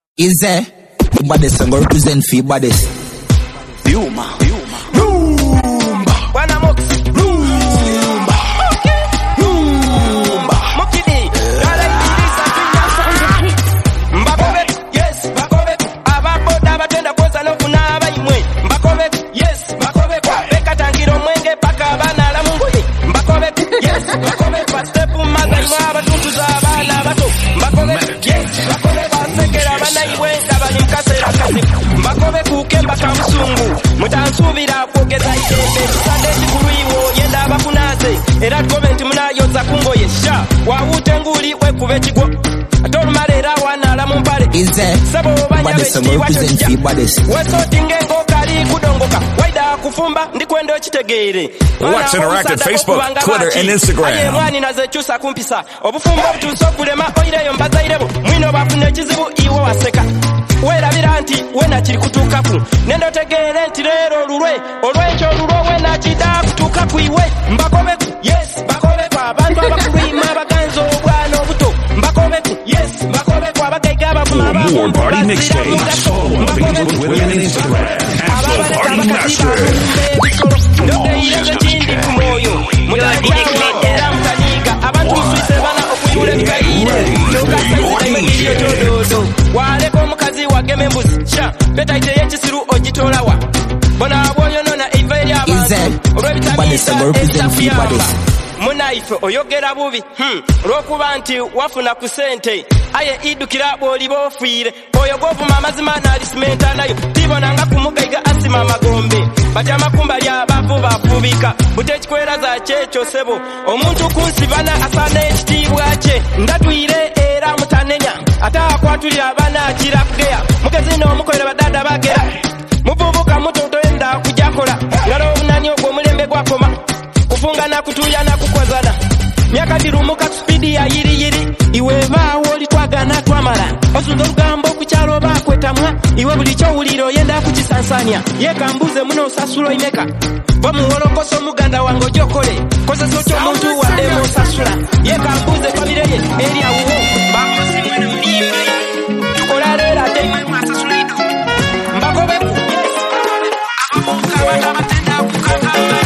Is there? Baddest and go represent for baddest. Yuma. Rumba. Wanamox. Rumba. Okay. Rumba. Mokidi. Dala ibirisa tunya sound. Mbakobe. Yes. Mbakobe. Ababoda batenda koza no kuna abayimwe. Mbakobe. Yes. Mbakobe. Beka tangiro mwenge paka abana la munguni. Mbakobe. Yes. Mbakobe. Step maza imwa abatuntu za abana bato. Mbakobe. Yes. Mbakobe. Basekera abana iwe abali mkasera kasi. Mbakobe kukemba kamusungu. Mutansubira kwogeza itembe. Sande chikuruiwo yenda abakunaze. Era comment munayoza kungoye sha. Wawute nguli wekube chigwo. Atolumalera wanala mumpale. Is there? Baddest and go represent for baddest. Weso tingengo kali kudongoka. Waida kufumba ndikwendo chitegere. Let's interact at Facebook, Twitter, and Instagram. Aye mwani naze chusa kumpisa. Obufumbo butuso kulema oireyo mbaza irebo. Mwino bafune chizibu iwo waseka. Wera biranti wena chiri kutukaku. Nendo tegere nti lero lulwe. Olwencho lulwe wena chida kutuka kuiwe. Mbakobeku. Yes. Mbakobeku. Abantu abakulima baganzo bwano buto. Mbakobeku. Yes. Mbakobeku. Abagaiga abafuma For more party mixtapes, follow on Facebook, Twitter, and Instagram at The Party Master. Ndote irezo chindi kumoyo. Mutajawa mtaniga. Abantu uswise bana okuyule tukaire. Ndoka saizile tododo. Waleko mukazi wageme mbuzi. Sha. Beta ite yechisiru ojitolawa. Bona abonyo nona iveri abantu. Baddest and go represent for baddest. Munaife oyogera bubi lwokuba nti wafuna ku sente aye idukira bw'oliba ofiire oyo gw'ovuma amazima n'alisimenta nayo tibonanga kumugaiga asima amagombe bati amakumbali abavu bafubika butekikweraza kyekyo sebo omuntu kunsibana asaana ekitiibwa kye ndatwire era mutanenya ate akwatulira abaana akira kugeya mugezi n'omukolera badada bagera muvubuka muto toyenda kujakola ngalo obunani ogwo omulembe gwakoma kufunga na kutuya na kukwazana myaka dirumuka speedi ya yiri iwe bawo litwagana twamala osunzo lugambo kukyalo bakwetamwa iwe buli kyowuliro yenda kukisansanya yekambuze muno sasulo imeka bamuwolokoso muganda wange ojokole kozeso ky'omuntu wadde osasula yekambuze famire ye eri awuwo bamusimwene munimba tukolalera ate imwe mwasasula idu mbakobeku abamuka batenda kukakamba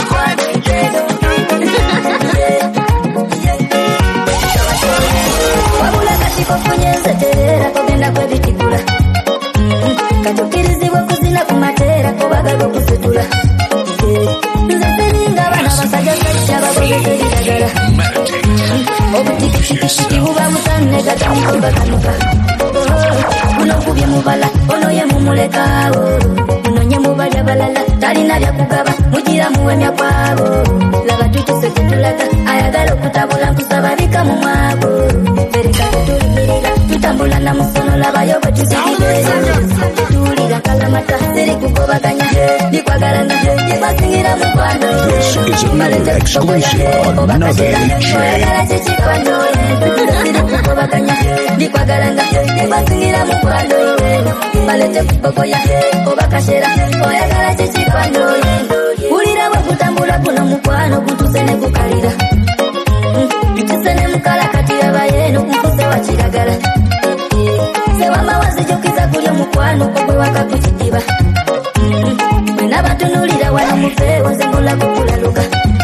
wabula katiko kunyeze terera kogenda kwebitikula katukirizibwa kuzina kumatera kobagaga kusetula nze siringa bana basajja sajja bagogezeriragala obutikitiki buba butanne gatamukobaganuka buno kubye mubala ono ye mumulekaawo munonye mubalya balala talina byakugaba mugira muwemya kwabo laba tukisekitulaga ayagala okutabula nkusaba bika mu mwabo bereka tutulirira tutambula na musono labayo bwe tuzigireyo tuwulira kalamata ziri kugobaganya bikwagalana yebasingira mukwano This is another exclusive on Another oyagala kikikwano ziri kugobaganya bikwagalana yebasingira mukwano balete kubogoya obakashera oyagala kikikwano wulira bwe kutambula kuno mukwano kutusene kukalira bitusene mukala kati yabayeno kumpuse wa kiragala sewamba wazijukiza kulya mukwano kogwe wakakukidiba mwena batunulira wano mufeewo nze mbula kukulaluka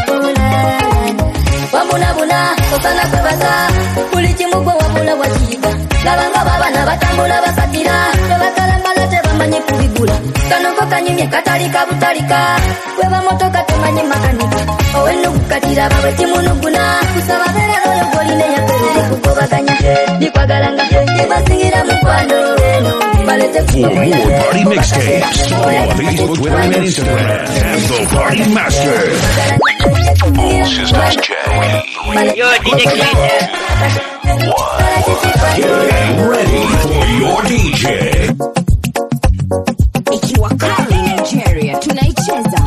wabunabuna osana kwebaza buli kimu gwe wabula wakiyiga labanga babana batambula basatira tebakalambala tebamanyi kubigula kanoko kanyumye katali kabutalika webamotoka temanyi makanika owenukukatira bawe kimunuguna kusaba bera oyo goline yaperere kugobaganya nikwagalanga yebasingira mukwano balete For more party mixtapes, follow on Facebook, Twitter, and Instagram at The Party Master. All systems check. Yo, DJ Cleaner. Get ready for your DJ. Ikiwa kali Nigeria tunaicheza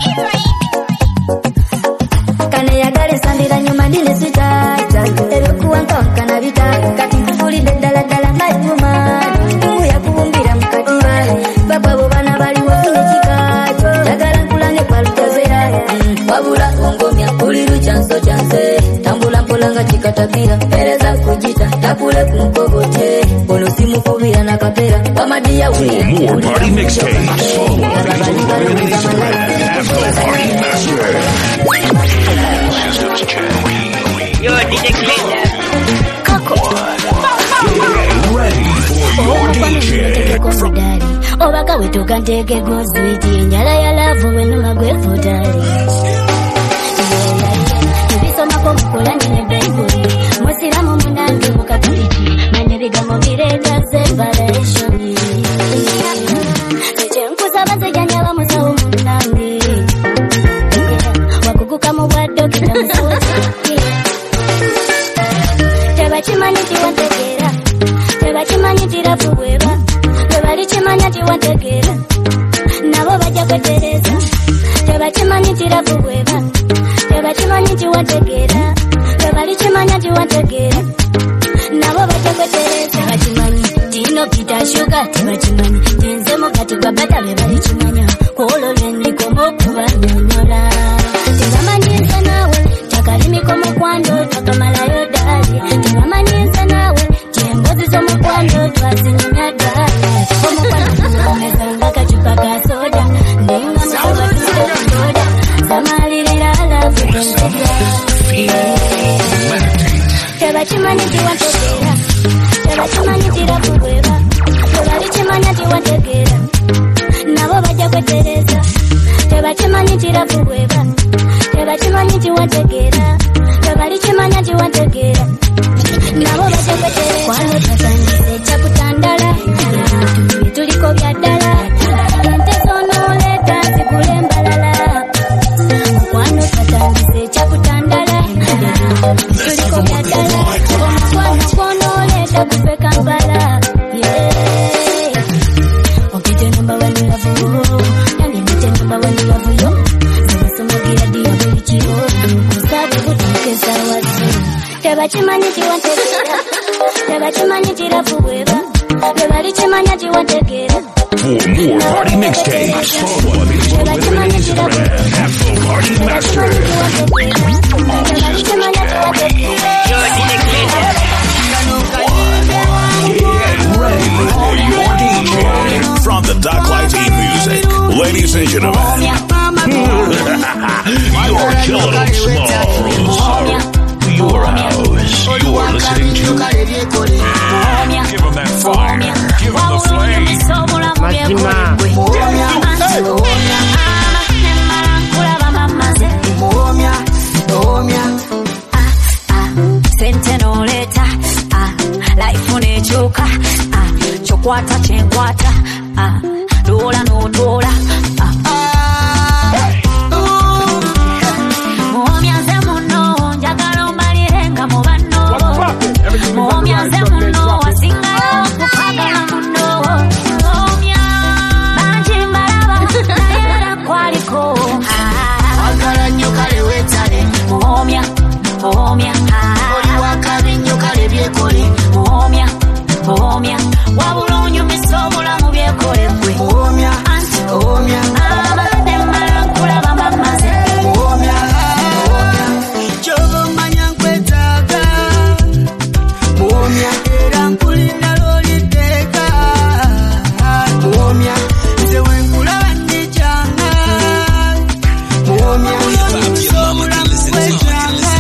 kane yagale sandira nyuma dine sitata elokuwa nkonka na bita kati kufulide daladala maivuma tungu ya kubumbira mukatiba baba bo bana bali wafunye kikacho yagala nkulange palutazera wabula ongomya uliru chanso chanse tambula mpolanga chikatakira pereza kujita takule kumkogote olusimu mukubira na kapera Pamadia For more party mixtapes, follow Facebook and Instagram at The Party Master. Systems check. Yo, DJ Cleaner. Get ready for your DJ. Obaka wetu kanteke gozwiti Nyala ya lavu wenu magwefu tari Ibisoma kumkula nene benguri Mwasiramu munangi mukatuliti Manye bigamo virega separationi Seche nkusaba sejanyala musawu munangi Wakukuka mubwado kita musawote Tebachimanyi tiwantekera Tebachimanyi tirafuweba Tebalichimanya tiwantekera Nabo bajja kwetereza Tebachimanyi tirafuweba Tebachimanyi tiwantekera Tebalichimanya tiwantekera Nabo bajja kwetereza Tebachimanyi tino kitashuka Tebachimanyi tinze mukati gwa bata bebalichimanya Kuolo lweniko mokubanyonyola Tebamanyiza nawe Takalimiko mukwando takamalayo dali Tebamanyiza nawe Tiembozi zomukwando twazinyumya dali Omukwando omezanga kachupa ka soda Ndenga musaba tusoda Zamalirira alafu kwenzeja Tebachimanyi tiwantekera Tebachimanyi tirafuweba Tebalichimanya tiwantekera Nabo bajja kwetereza Tebachimanyi tirafuweba Tebachimanyi tiwantekera Tebalichimanya tiwantekera Nabo bajja kwetereza Kwano tatandise chakutandala Tuliko byaddala Ente zonoleta zigule mbalala Kwano tatandise chakutandala Tuliko byaddala Kwano konoleta kufe Kampala Okite number one you love you Nani mite number one you love you Zabasumagira diya bulichiro Kusabu kutukesa watu Tebachimanyi tiwantekera Tebachimanyi tirafuweba Tebalichimanya tiwantekera For more party mixtapes, follow on Facebook and Instagram at The Party Master. All systems check. Yo, DJ Cleaner. Get ready for your DJ. From the Doc Team Music, ladies and gentlemen, you're killing smalls. Your house. You are listening to. Give them that fire. Give them the flame. Sentenoleta life nechuka chokwata chenkwata dola no dola Muomyaze muno njagala omalirenga mu banno Muomyaze muno wasinga okukagala muno Muomya banji mbalaba naye kwaliko Agala nnyo kale wetale Muomya Muomya Oli wakabi nnyo kale byekole Muomya Muomya wabula onyumisa obulamu byekole gwe Muomya Anti Muomya abadde mmala nkulaba mamaze Muomya Chobo manya nkwetaaga Muomya era nkulinda loliteeka Muomya nze wenkulaba nnikyanga Muomya onyumisa obulamu bwekyanga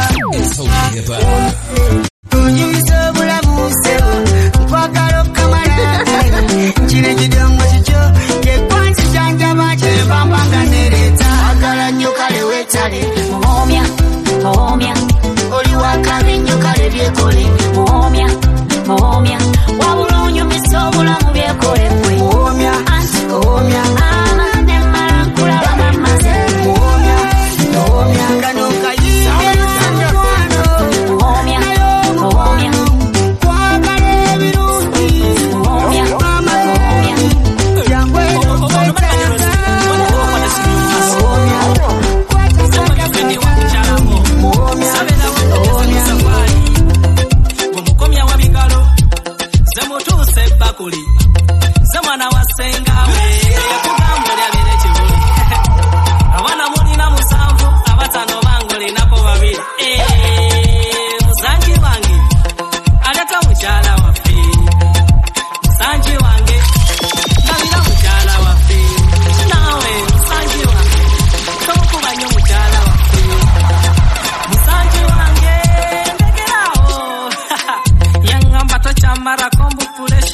Onyumisa obulamu sebo nkwagala okamala Nkire kidongo kikyo kyekwansi kyanjaba kyembambanga nereeta Agala nnyo kale wetale Muomya Muomya oli wakabi nnyo kale byekole Muomya Muomya wabula onyumisa obulamu byekole gwe Muomya Anti Muomya abadde mmala nkulaba mamaze Muomya Muomya kano kayimba Muomya Muomya kwagala ebirungi Muomya Muomya jangwe okwetaaga Muomya Omukomya wa bigalo zemutuuse ebbakuli zemwana wasengawe yakugambulya bire kibuli abaana mulina 7 abatano bangolinako 2 musangi wange aleka mukyala waffe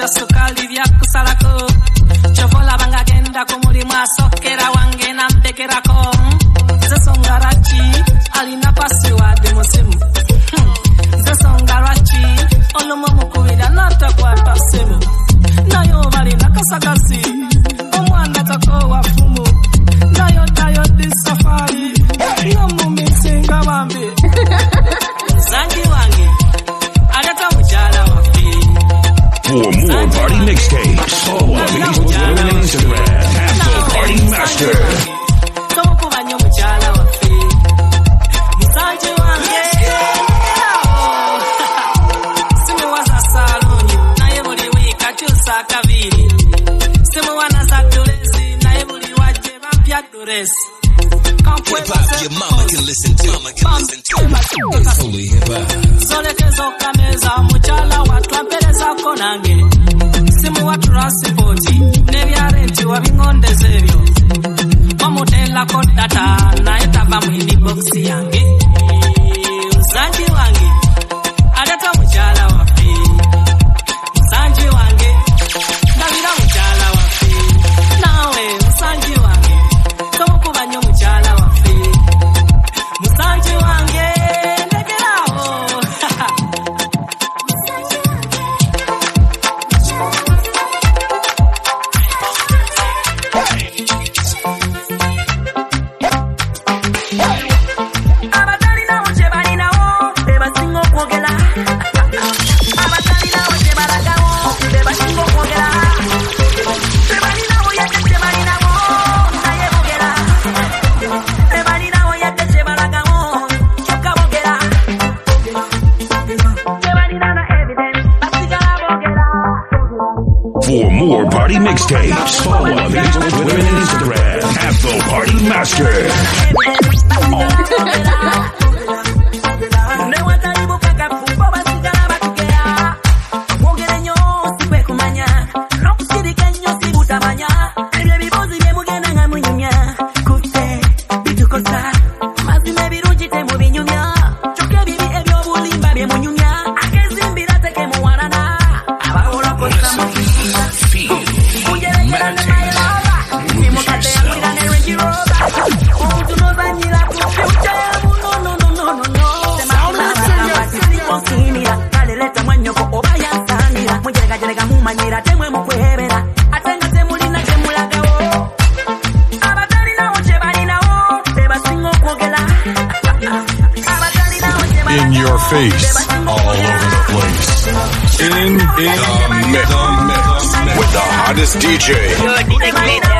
sukali vya kusalako chovola banga genda kumulimu asokera wange na mbekerako zesongarachi alina password musimu zesongarachi olumu mukubira natakwata simu nayo bali nakasakasi omwana tako wafumu nayo tayo di safari nomumisinga bambi zangi wange aleta mujala wafi. For more party mixtapes, follow on Facebook, Twitter, and Instagram at The Party Master. Tokubanyo mujala wafi. Musanji wange. Simu wasa saloni, naye buli wika chusa kabiri. Simu wana za duresi, naye buli waje bampya duresi. Hip hop, your mama can listen to. It's fully hip hop. Zolekezo kameza muchala watu apereza konange. Simu watu rasipoti, nebyarenti wabingondezebyo. Mamutela kodata, na etava muhindi boxi yange. Msanji wange, aleta muchala wafi. Msanji wange, ndabira muchala wafi. Nawe, msanji wange, tomukubanyo muchala wafi. Msanji wange, negerao. Abatalina uche balinawo, beba singo kwogela. Abatalina uche balagawo, beba singo kwogela. Bebalinawo yatete balinawo, naye bogela. Bebalinawo yatete balagawo, choka bogela. Bebalinana evidence, basigala bogela. For more party mixtapes, follow on Facebook, Twitter, and Instagram at The Party Master. In your face, all over the place. In the mix with the hottest DJ.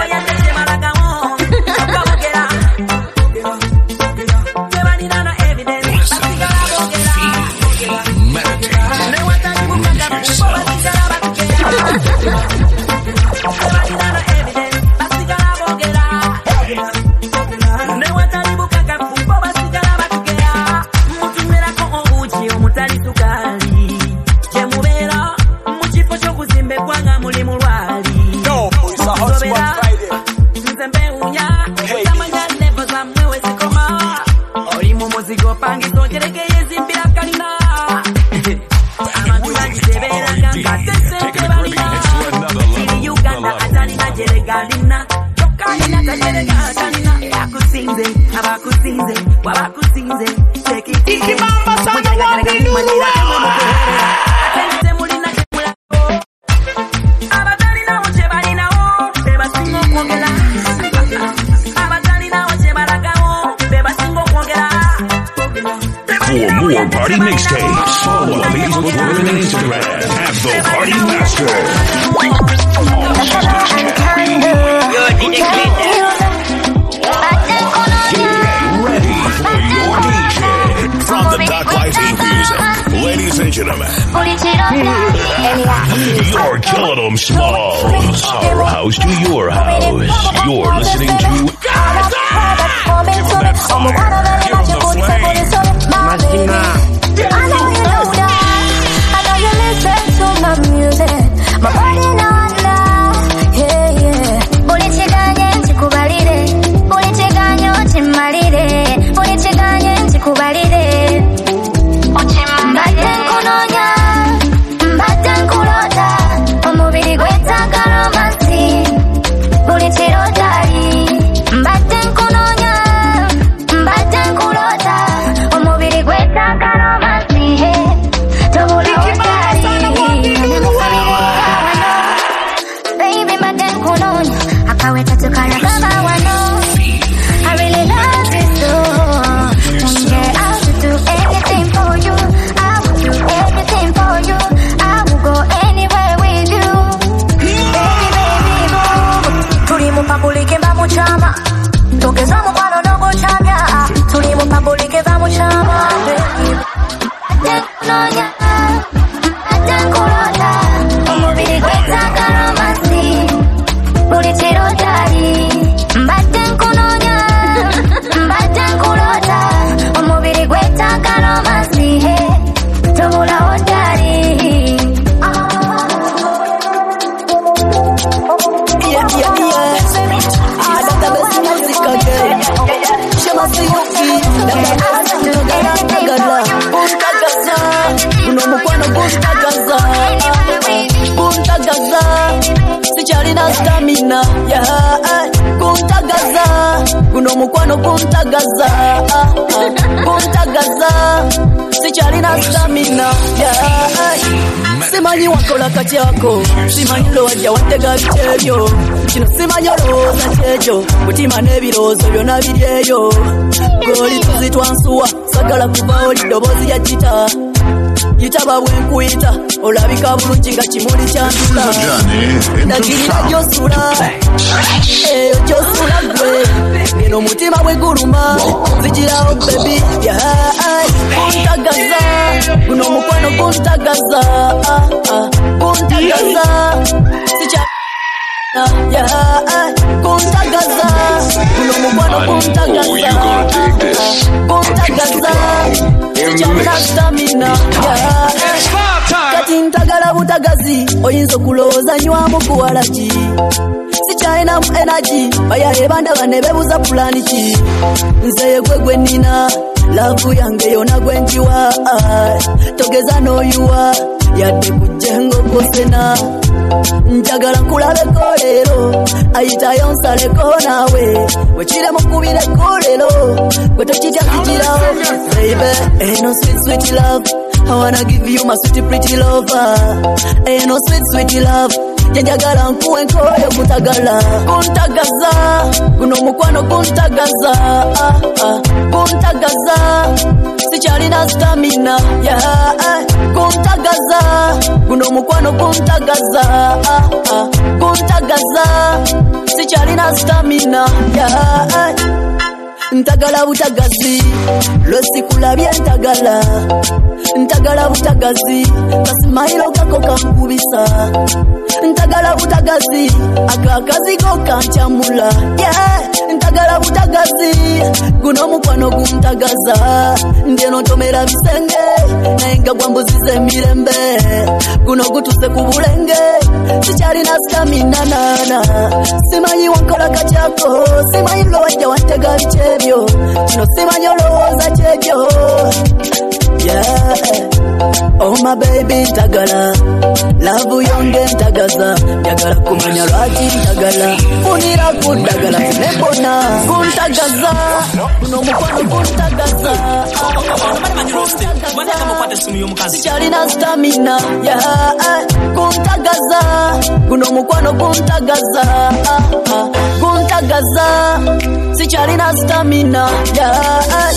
For more party mixtapes, follow on Facebook, Twitter, and Instagram at The Party Master. All systems Get ready for your DJ. From the Duck Life Music, ladies and gentlemen. You're killing them, Smalls. Our house to your house. You're listening to Give 'em that fire. Give 'em the flame. I know you know that. I know you listen to my music. My body know love. Yeah, yeah. Ulichiganye chikubalire. Ulichiganyo chimalire. Ulichiganye chikubalire. Mbate nkunonya. Mbate nkulota. Sikyalina stamina, yeah, kuntagaza, guno mukwano kuntagaza, kuntagaza, sikyalina stamina, yeah. Simanyi wakola katyako, simanyi lowajja watega bitebyo, kino simanyi olowooza kyekyo, mutima n'ebirowoozo byonna biryeyo, goli tuzitwansuwa, sagala kuva oli ddoboozi ya gita, yitaba bwenkuyita, olabika bulungi nga kimuli kyantula, ndagirira gy'osula, eyo gy'osula gwe, ngeno mutima bwe guluma, nzigirawo baby, kuntagaza, guno mukwano kuntagaza, kuntagaza, kuntagaza, guno mukwano kuntagaza, kuntagaza, sikyalina stamina, kati ntagala butagazi, oyinza okulowooza nywamu kuwalaki, sikyalinamu energy, bayaye bandaba ne bebuza pulani ki, nze ye gwe nina, laavu yange yona gwe njiwa, togeza n'oyuwa, yadde kujengo kosena, njagala nkulabeko leero, ayitayo nsaleko naawe, wekire mukubireko leero, gwe tokitya nzigirawo, baby, eno sweet sweet love, I wanna give you my sweet pretty lover, eno sweet sweet love, jenjagala nkuwe nkoyo kutagala, kuntagaza, guno mukwano kuntagaza, kuntagaza, sikyalina stamina, yeah, kuntagaza, guno mukwano kuntagaza, kuntagaza, sikyalina stamina, yeah. Ntagala butagazi, lwesikulabye ntagala, ntagala butagazi, kasimayiro kako kankubisa, ntagala butagazi, akakazigo kanchamula, yeah, ntagala butagazi, guno mukwano guntagaza, ndeno ntomera bisenge, nayenga gwambuzize emirembe, guno gutuse ku bulenge, sikyalina stamina nana, simanyi wankola katyako, simanyi lowajja wantega bikyebyo, kino simanyi olowooza kyebyo, yeah. Oh my baby ntagala, love yonge ntagaza, njagala kumanya lwaki ntagala, funira kundagala nebona, kuntagaza, kuno mukwano kuntagaza, sikyalina stamina, yeah, kuntagaza, kuno mukwano kuntagaza, kuntagaza, sikyalina stamina, yeah.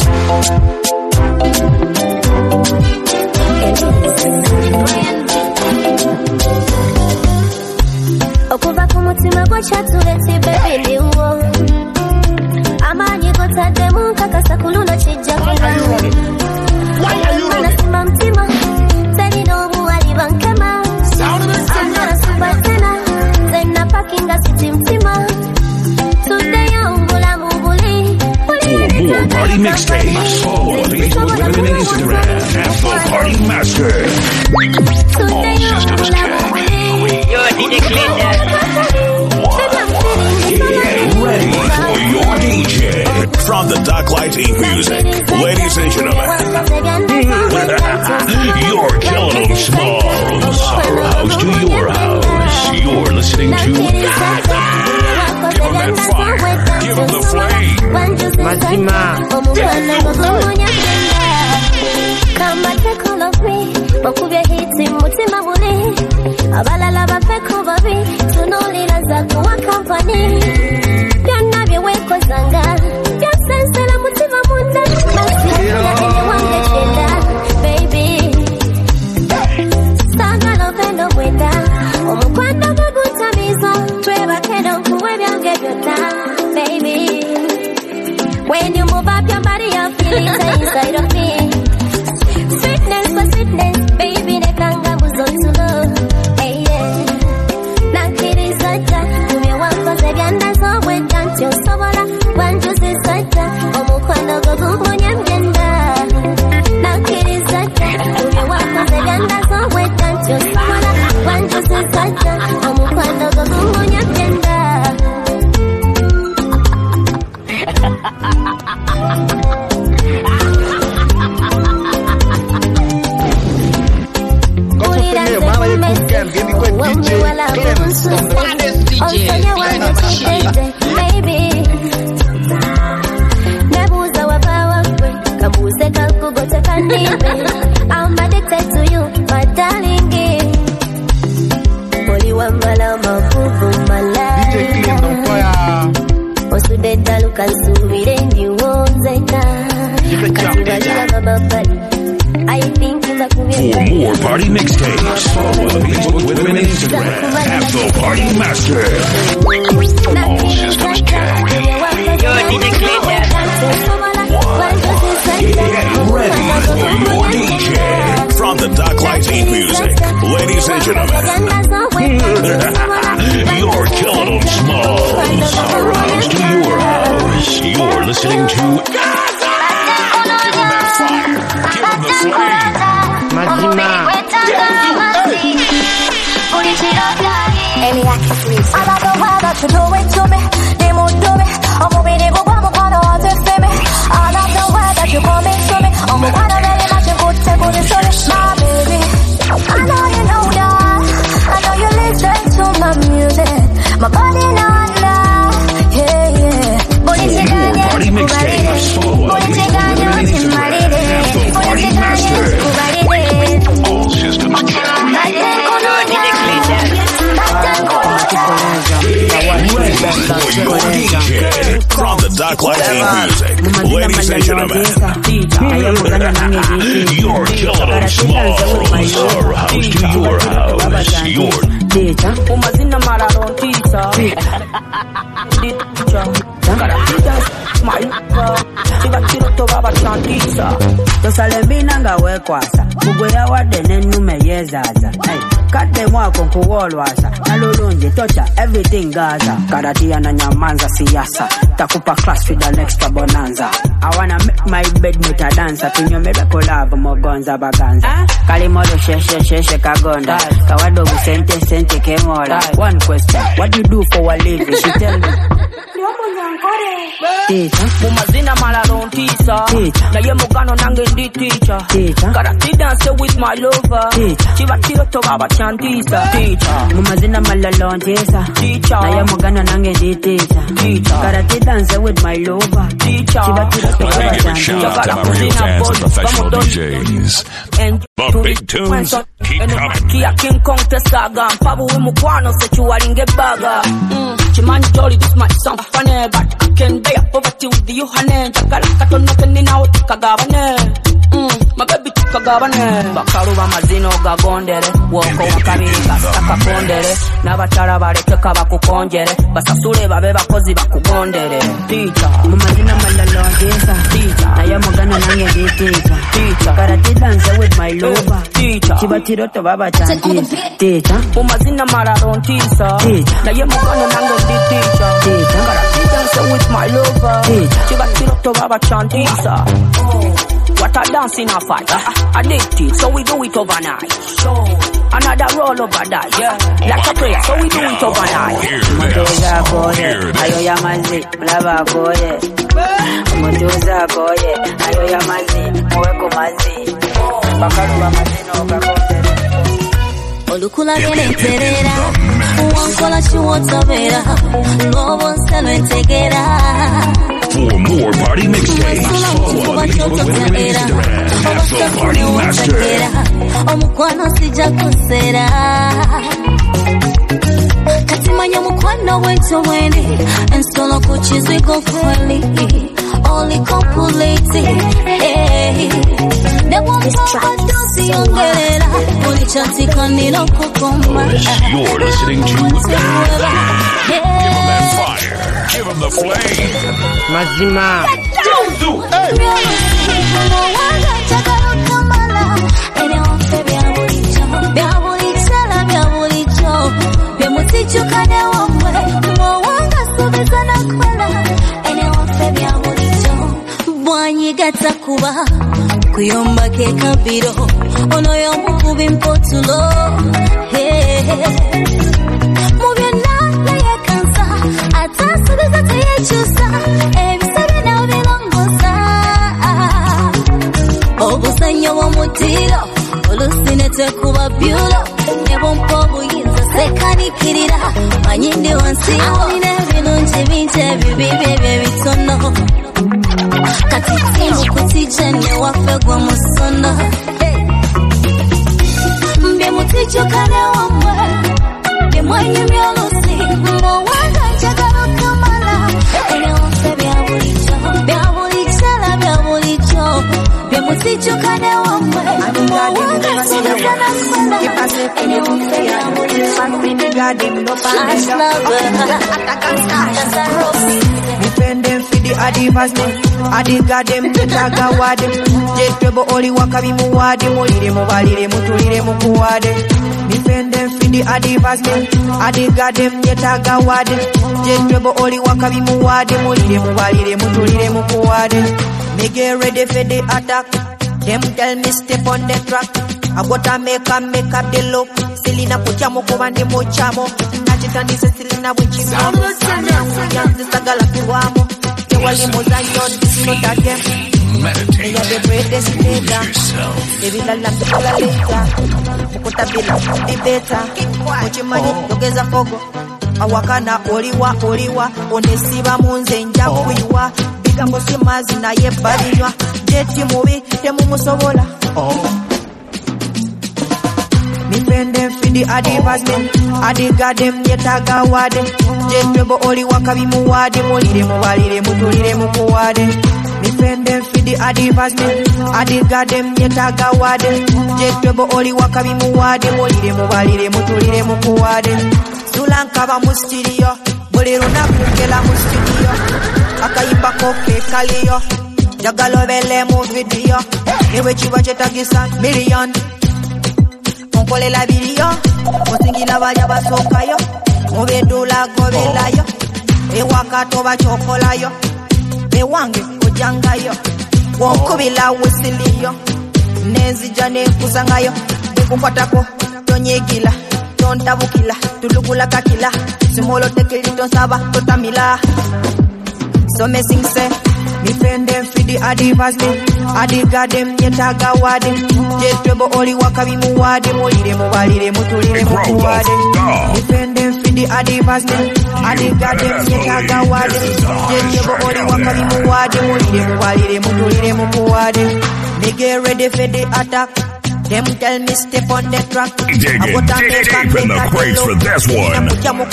Okuva ku mutima gw'okyatuletse baby ndiwo, amaanyi gotaddemu nkakasa ku luno kijja kuba, nasima mutima terina obuwali bankema, sinona supatena zenna pakinga siti mutima, tuddeyo mbulamu buli. For more party mixtapes, follow on Facebook, Twitter, and Instagram at The Party Master. All systems check. Get ready for your DJ. From the Dark Light Inc. Music, ladies and gentlemen, you're killing them smalls. Our house to your house. You're listening to Give them that fire. Give them the flame. Come back, take all of me. Bakubye hiti mutima muli, abalala bapeko babi, tunolira za kuwa company. Byonna byeweko zanga, byasensera mutima munda, basi yalini wange kyenda, baby. Sagala pendo mwenda, omukwano gugutamiza, twebakeno nkuwe byange byonna, baby. When you move up your body, I feel it inside of me. Sweetness for sweetness, baby, nekanga muzo love. Hey, yeah. Nakiri saja, umewakoze ganda so wedanti osobora. Wanjusi saja, omukwano gogumonya mgenda. Nakiri saja, umewakoze ganda so wedanti osobora. Wanjusi saja, omukwano gogumonya mgenda. Give me quick DJ Clems, the baddest Onsonya wange kitete, baby. Nebuza wabawa kwe, kabuze kakugote kandibe. I'm addicted to you, my darling. Oli wambala mabubu malaya. Osudeta lukansubire ndiwonzeka. Kasibalira mababali. I think in the For more party mixtapes, follow the Facebook with them on Instagram at The Party Master. All systems check. Ready for your DJ from the Docklight Team Music. Ladies and gentlemen, you're killing them Smalls. Our house to your house. You're listening to my body not love, yeah, yeah. Party mixtapes, follow up on Instagram at The Party Master. All systems check. From the Docklight Team Music, ladies and gentlemen, you're killing them Smalls. Our house to your house. Your Umazina mararo tisa. Tosalembina nga wekwasa kugwera wadde n'ennume yeezaaza kadde mwako nkuwoolwasa nalulungi tocha everything gaza karatia na nyamanza siyasa takupa class with an extra bonanza I wanna make my bed meta dansa tunyomere collab mogonza baganza kalimolo sheshe kagonda kawadogo sente kemola one question what you do for a living she tell me Mumazina malalo ntisa naye mugano nange ndi teacher karate dance with my lover chiba chiroto baba chantisa Mumazina malalo ntisa naye mugano nange ndi teacher karate dance with my lover chiba chiroto baba chantisa the big tunes keep coming. Kia King Kong tesaga mpabu wimukwano sechuwalinge baga Chimani jolly this might sound funny but I can bear poverty with you honey Chakala katono keni nao tukagabane My baby tukagabane Bakaruba mazino gagondere Woko wakabiri kasaka kondere Nabatara bareke kabakukonjere Basasule babe bakozi bakugondere Teacher Mumazina malalo antisa Teacher Naye mugana nange di teacher Karate dance with my lover Teacher Chibatiroto baba chantisa Teacher Mumazina mararo ntisa Naye mugana nange di teacher Karate dance with my lover Chibatiroto baba chantisa What a dance in a fight, addicted, so we do it overnight. Another roll over that, yeah. Like a prayer, so we do it overnight. Matoza boye, ayo ya mazi, blaba boye. Matoza boye, ayo ya mazi, mweko mazi. Bakaruwa mazino kakondere. Olukula gene terera, uwankola chiwotabera, lobo nselo entegera. For more party mixtapes, follow us on Instagram at The Party Master. Omukwano sija kusera katimanya mukwano wetu weni ensolo kuchizwigo kweli only copulating You're listening to Give 'em that fire. Give 'em the flame. Mazima. Gata kuba kuyomba ke kabiro ono yo mukubi mpotulo mubyonna yekansa atasubiza teyekyusa ebisabe nawe bilongosa obuzannyo bw'omutiro olusinete kuba byulo nebompa obuyinza sekani nyikirira manyindi wansi alina ebirungi bingi ebibi bitono kati timu kutijene waffe gwa musono mbye mutijukane wamwe bye mwanyumya olusi mbowanga njagala okamala ebyo waffe bya bulijjo bye mutijukane wamwe mbowanga njagala Nipende mfidi adivasne Adigade mtetaga wade Jetwebo oli wakabi muwade Molire mubalire mutulire mukuwade Nipende mfidi adivasne Adigade mtetaga wade Jetwebo oli wakabi muwade Molire mubalire mutulire mukuwade Me get ready for the attack Them tell me step on the track I gotta make up the look. Selena Puchamo Kovande Mochamo. Nachitani Selena Wichimo. Yanzi Sagala Kuamo. Kewali Mozayo, this is not a game. They are the greatest leader. They will allow the color later. Mukutabila, the better. Mochimani, Togeza Fogo. Awakana, Oliwa, Onesiva Munze, Njakuiwa. Bigambo Simazi na Yebaliwa. Jeti Movie, Temu Musovola. Nipende fidi adivasne Adigade mnyetaga wade Jetwebo oli wakabi muwade Molire mubalire mutulire mukuwade Nipende fidi adivasne Adigade mnyetaga wade Jetwebo oli wakabi muwade Molire mubalire mutulire mukuwade Sulankaba mustirio Buliro nakungela mustirio Akayimba koke kaliyo Jagalo vele mu video Niwe chiwa chetagisa million Kole la video, musingila baja basokayo, mubedula gobelayo, ewakato bachokolayo, bewange kujangayo, wonkubila wisiliyo, nezijane kusangayo, bekukwatako, tonyegila, tontabukila, tulukula kakila, simolo tekili tonsaba, totamila. So me sing say, nipende fidi adivasne Adigade mnyetaga wade Jetwebo oli wakabi muwade Molire mubalire mutulire mukuwade Nipende fidi adivasne Adigade mnyetaga wade Jetwebo oli wakabi muwade Molire mubalire mutulire mukuwade Me get ready for the attack Them tell me step on the track Dig deep in the crates for this one.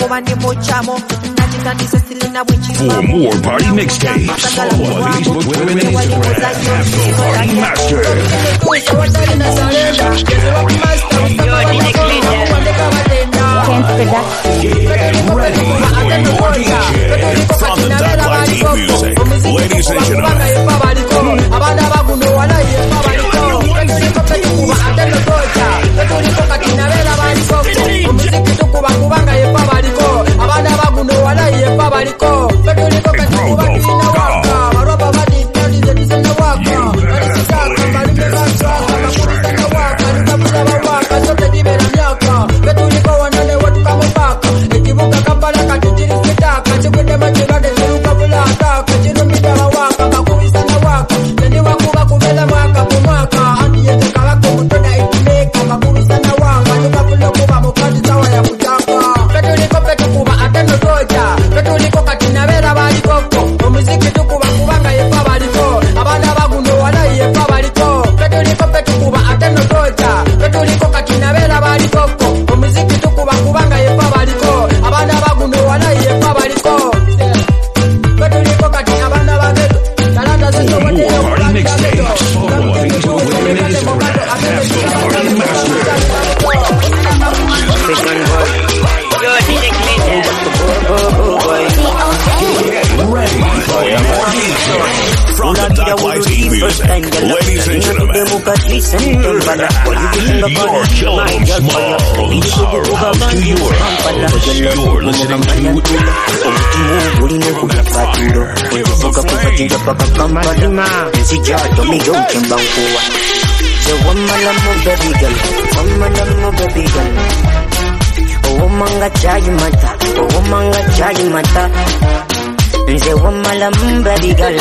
For more party mixtapes, follow on Facebook, Twitter, and Instagram. Party Master. From the Darklight Music, ladies and gentlemen. Ladies and gentlemen, you're Killer Smalls. House to your house. You're listening to Nze wamalam baby girl,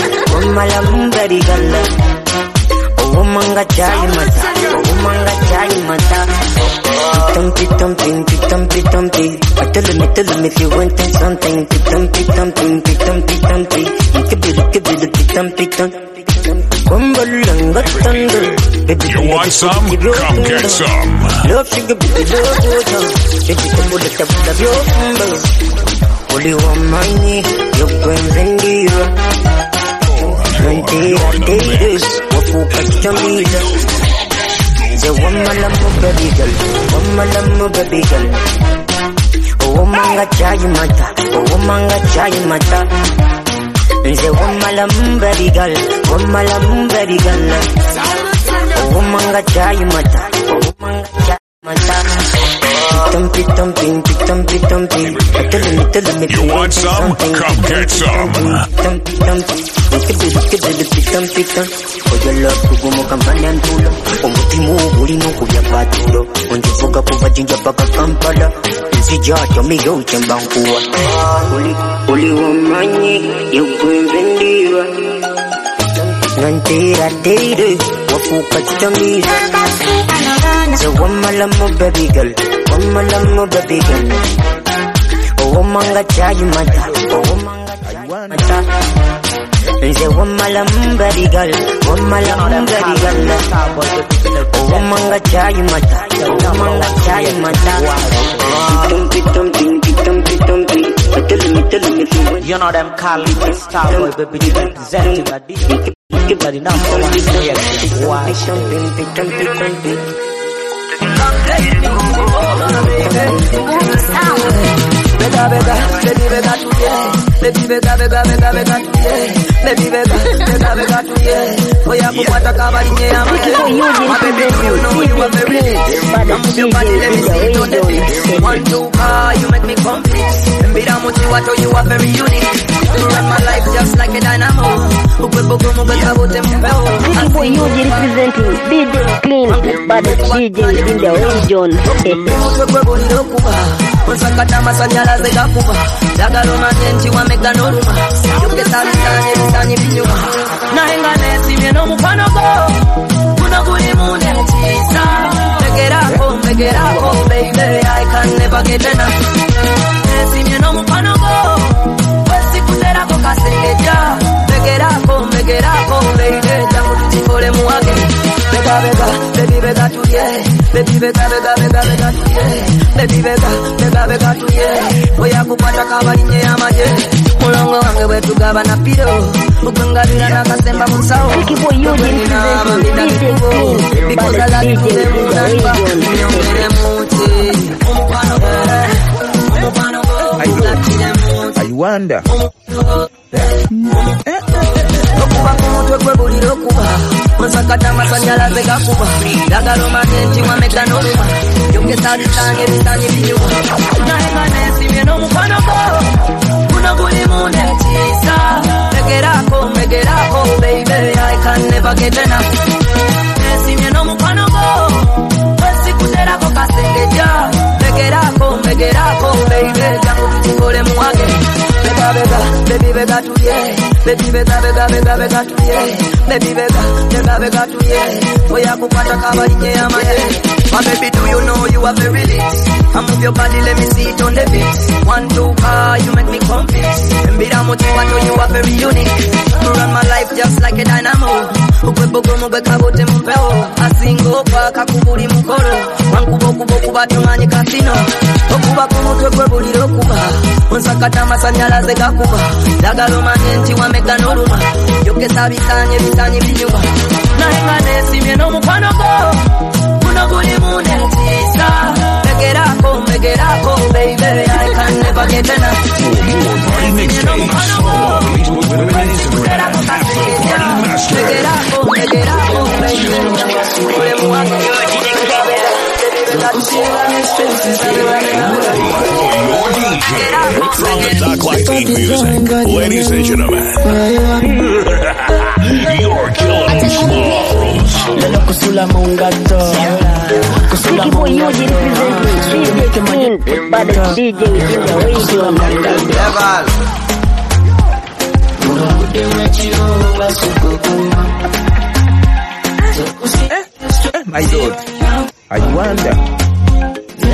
oh manga chai mata, Pitampi. I tell him if you want something. Pitampi. You want some? Come get some. Love sugar, baby, love. Baby, come with the love your number. Only one money, you're going vendira. Mentira, days, what for Pachamila. The woman, I'm a baby girl. Oh, manga chai mata. The woman, I'm baby girl. Oh, manga chai mata. Pitampi. You want some? Come get some. So woman, I'm a baby girl. Oh, manga chai mata. The woman, I'm baby girl. Oh, manga chai mata. You know them Cali Starboy, baby, representing a DJ. The number one player. Why? You make me complete. You are very unique. You run my life just like a dynamo. Ricky Boy Yuji representing DJ Clean, baddest DJ in the region. Unsakata masanyala zekakuba Dagalo manenti wa mega noruma Yukesa lisani binyuma Nahenga nesi mieno mufano go Kuna kuli mune chisa Megerako baby I can never get enough Nesi mieno mufano go Wesi kuterako kasengeja Megerako baby Jangu tuchikole muage Baby bega tuye Baby bega tuye Baby bega tuye Oya kupata kabalinye ya maje Mulongo wange wetu gaba na piro Ukungalira na kasemba musao Ricky Boy Yuji representing DJ Clean, baddest DJ in the region. I wonder. Okuba kumutwe kwe buliro kuba Unsakata masanyalaze gakuba Dagalo manenti wa mega noruma Yukesa lisani binyuma Nahenga nesi mieno mufano go Kuna kuli mune chisa Megerako baby I can never get enough Nesi mieno mufano go Wesi kuterako kasengeja Megerako baby Jangu tuchikole muage Baby bega tuye Baby bega tuye Baby bega tuye Oya kupata kabalinye ya maye My baby, do you know you are very lit? I move your body, let me see it on the beat. 1, 2, you make me complete. And be down with you, I know you are very unique. You run my life just like a dynamo. Ukwepogomo bekabote mupeo. Asingo kwa kakuburi mukoro. Wankuboku batumani kasino. Okuba kumutwe kwe buliro kuba. Unsakata masanyalaze gakuba. Dagalo manenti wa mega noruma. Yokesa bitanye binyuma. Nahenga nesi mieno mufano go. No good moon and teaser. Megerako, baby. I can never get enough. Party mixtapes. Follow Facebook, Twitter, and Instagram. Megerako, baby. From the Doc-Like Beat Music, ladies and gentlemen, you're killing Smalls. Ricky Boy Yuji representing DJ Clean, baddest DJ in the region. My God, I wonder.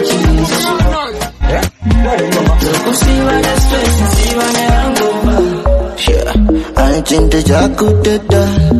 Ancinta kuteta.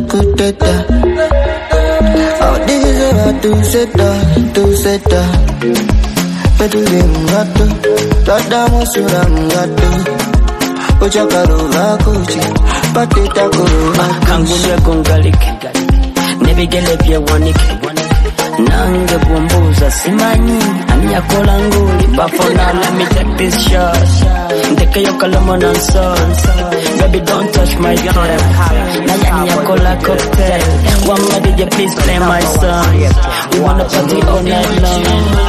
Audise va tu seta. Peduli mgato, dada musura mgato. Uchakaru vakuchi, patita kuru. Kangulia kungalike, nebigele pia wanike. Nange bumbuza simanyi, aniyakola nguli. But for now, let me take this shot. Take your column and sauce. Baby, don't touch my throat. Aniyakola cocktail. One more DJ, please play my song. We wanna party all night long.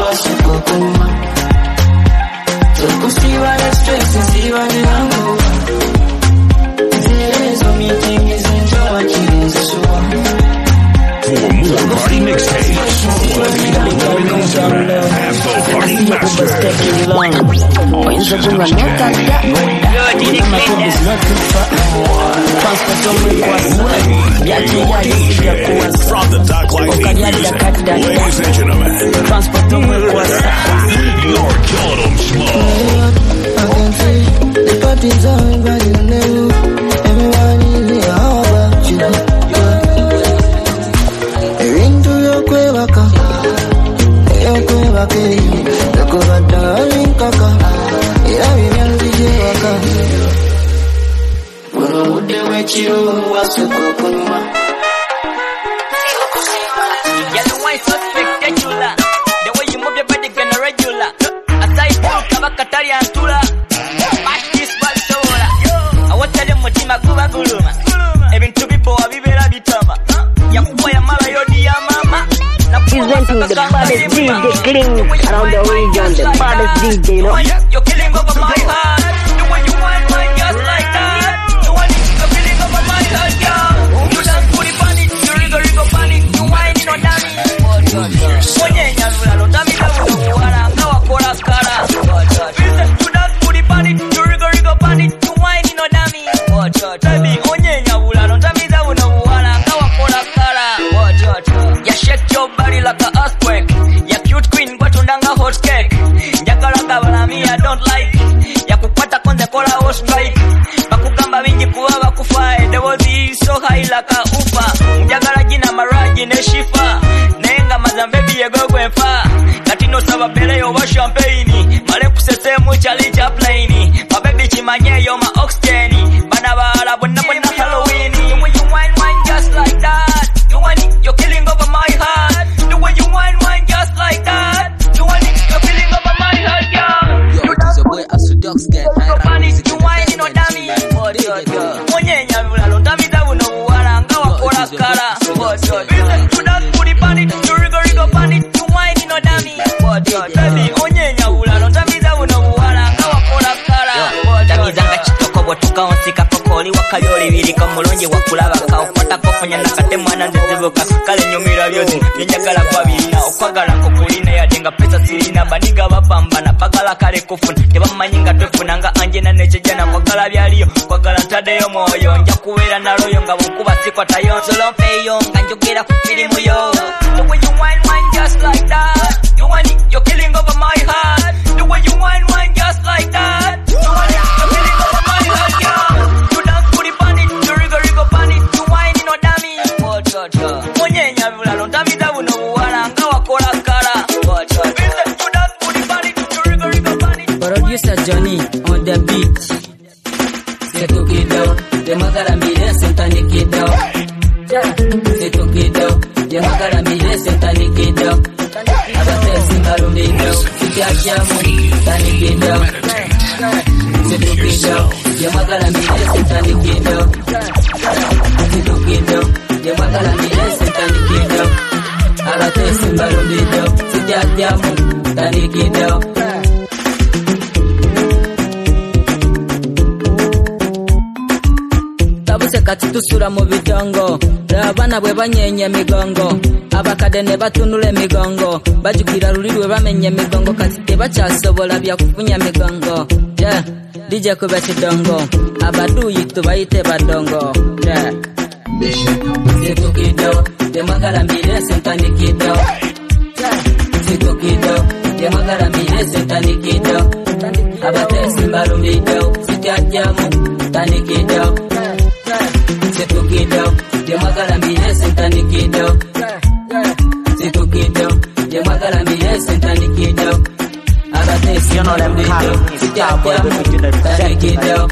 So kusiwa na stress, siwa na hangover. Zerezo meeting is enjoy kids so. For more party mixtapes, let me have the party master. From the Dark Light Music, ladies and gentlemen, you're killing them small. I can see the party's on, but you know everyone is here. How about you? Into your quevaka, the Kovata Linkaka, Yaviandiwaka. Would they wait you was a coconut? Yellow white so spectacular. The way you move your body can regular. Aside from Kabakatari and Tula, match this Balsola. I want to tell you Motima Kuba Guluma. Even two people are Vivera Vitama. Yakuya Mara Yodi Mama. Presenting the baddest DJ Kling around the region, the baddest DJ, you know. You're killing over my heart. The way you want mine just like that. The one you're killing over my heart, girl. You just put it on it, you rigo panic, you whining on dummy. Onyenya lula, don't tell me that we don't wanna know what kora kara. Listen, you just put it on it, you rigo panic, you whining on dummy. Baby, onyenya lula, don't tell me that we don't wanna know what kora kara. You shake your body like an earthquake. You cute queen, but undanga hot cake. Yakalaga balami, I don't like. Yakupata konde kola o strike. Bakugamba bingi kuwa bakufae. The world is so high like a ufa. Mjagala jina maraji ne shifa. Nenga mazambebi yego enfa. Latino saba bele yo wa champagne. Male kusese muchali cha plaini. Mabebi chimanye yo ma oxygen. Bana bala bonna Halloween. The way you wine just like that. You want it, you're killing over my heart. The way you wine just like that. You want it, you're killing over my heart, girl. Yo, it is a boy Asudox get high. You whining on dummy. Onyenya lula, don't tell me that we know what I'm going for a cara. Listen, you just put it on it, you rigo on it, you whining on dummy. Baby, onyenya lula, don't tell me that we know what I'm going for a cara. Damizanga chitoko botuka onsika kokoli wakayoli birika mulonje wakulaba kaupata kofanya nakate mwana nzizibuka kale nyumira byozi nyenjagala kwa bina okwagala kokulina yadenga pesa sirina baniga bapambana bagala kale kufuna tebamanyinga twefunanga anjena nechejana kwagala byaliyo kwagala ntadeyo moyo nja kubeera naloyo nga bukuba sikwatayo solompeyo nga njogera ku firimu yo. The way you wine just like that. You want it, you're killing over my heart. The way you wine just like that. You want it, you're killing over my heart, girl. You dance put it on it, you rigo on it, you whining on dummy. Onyenya lula, don't tell me that we know what I'm going for a cara. Listen, you dance put it on it, you rigo on it. Producer Johnny on the beat. Se tu kidao, de magara mire sentani kidao. Se tu kidao, de magara mire sentani kidao. Abate singaru kidao, sikia kiamu tani kidao. Se tu kidao, de magara mire sentani kidao. Se tu kidao, de magara mire sentani kidao. Abate singaru kidao, sikia kiamu tani kidao. Kati tusura mu bidongo abana bwe banyenye emigongo abakade ne batunula emigongo bajugira lulirwe bamenye emigongo kati tebakyasobola bya kufunya migongo DJ kuba kidongo abaduyi tubayite badongo Situkido demagala mbire sentani kido Situkido yemagaramire sentanikido abatesi mbalumido sityajamu tanikido situkido yemagaramire sentanikido situkido yemagaramire sentanikido abatesi mbalumido sityajamu tanikido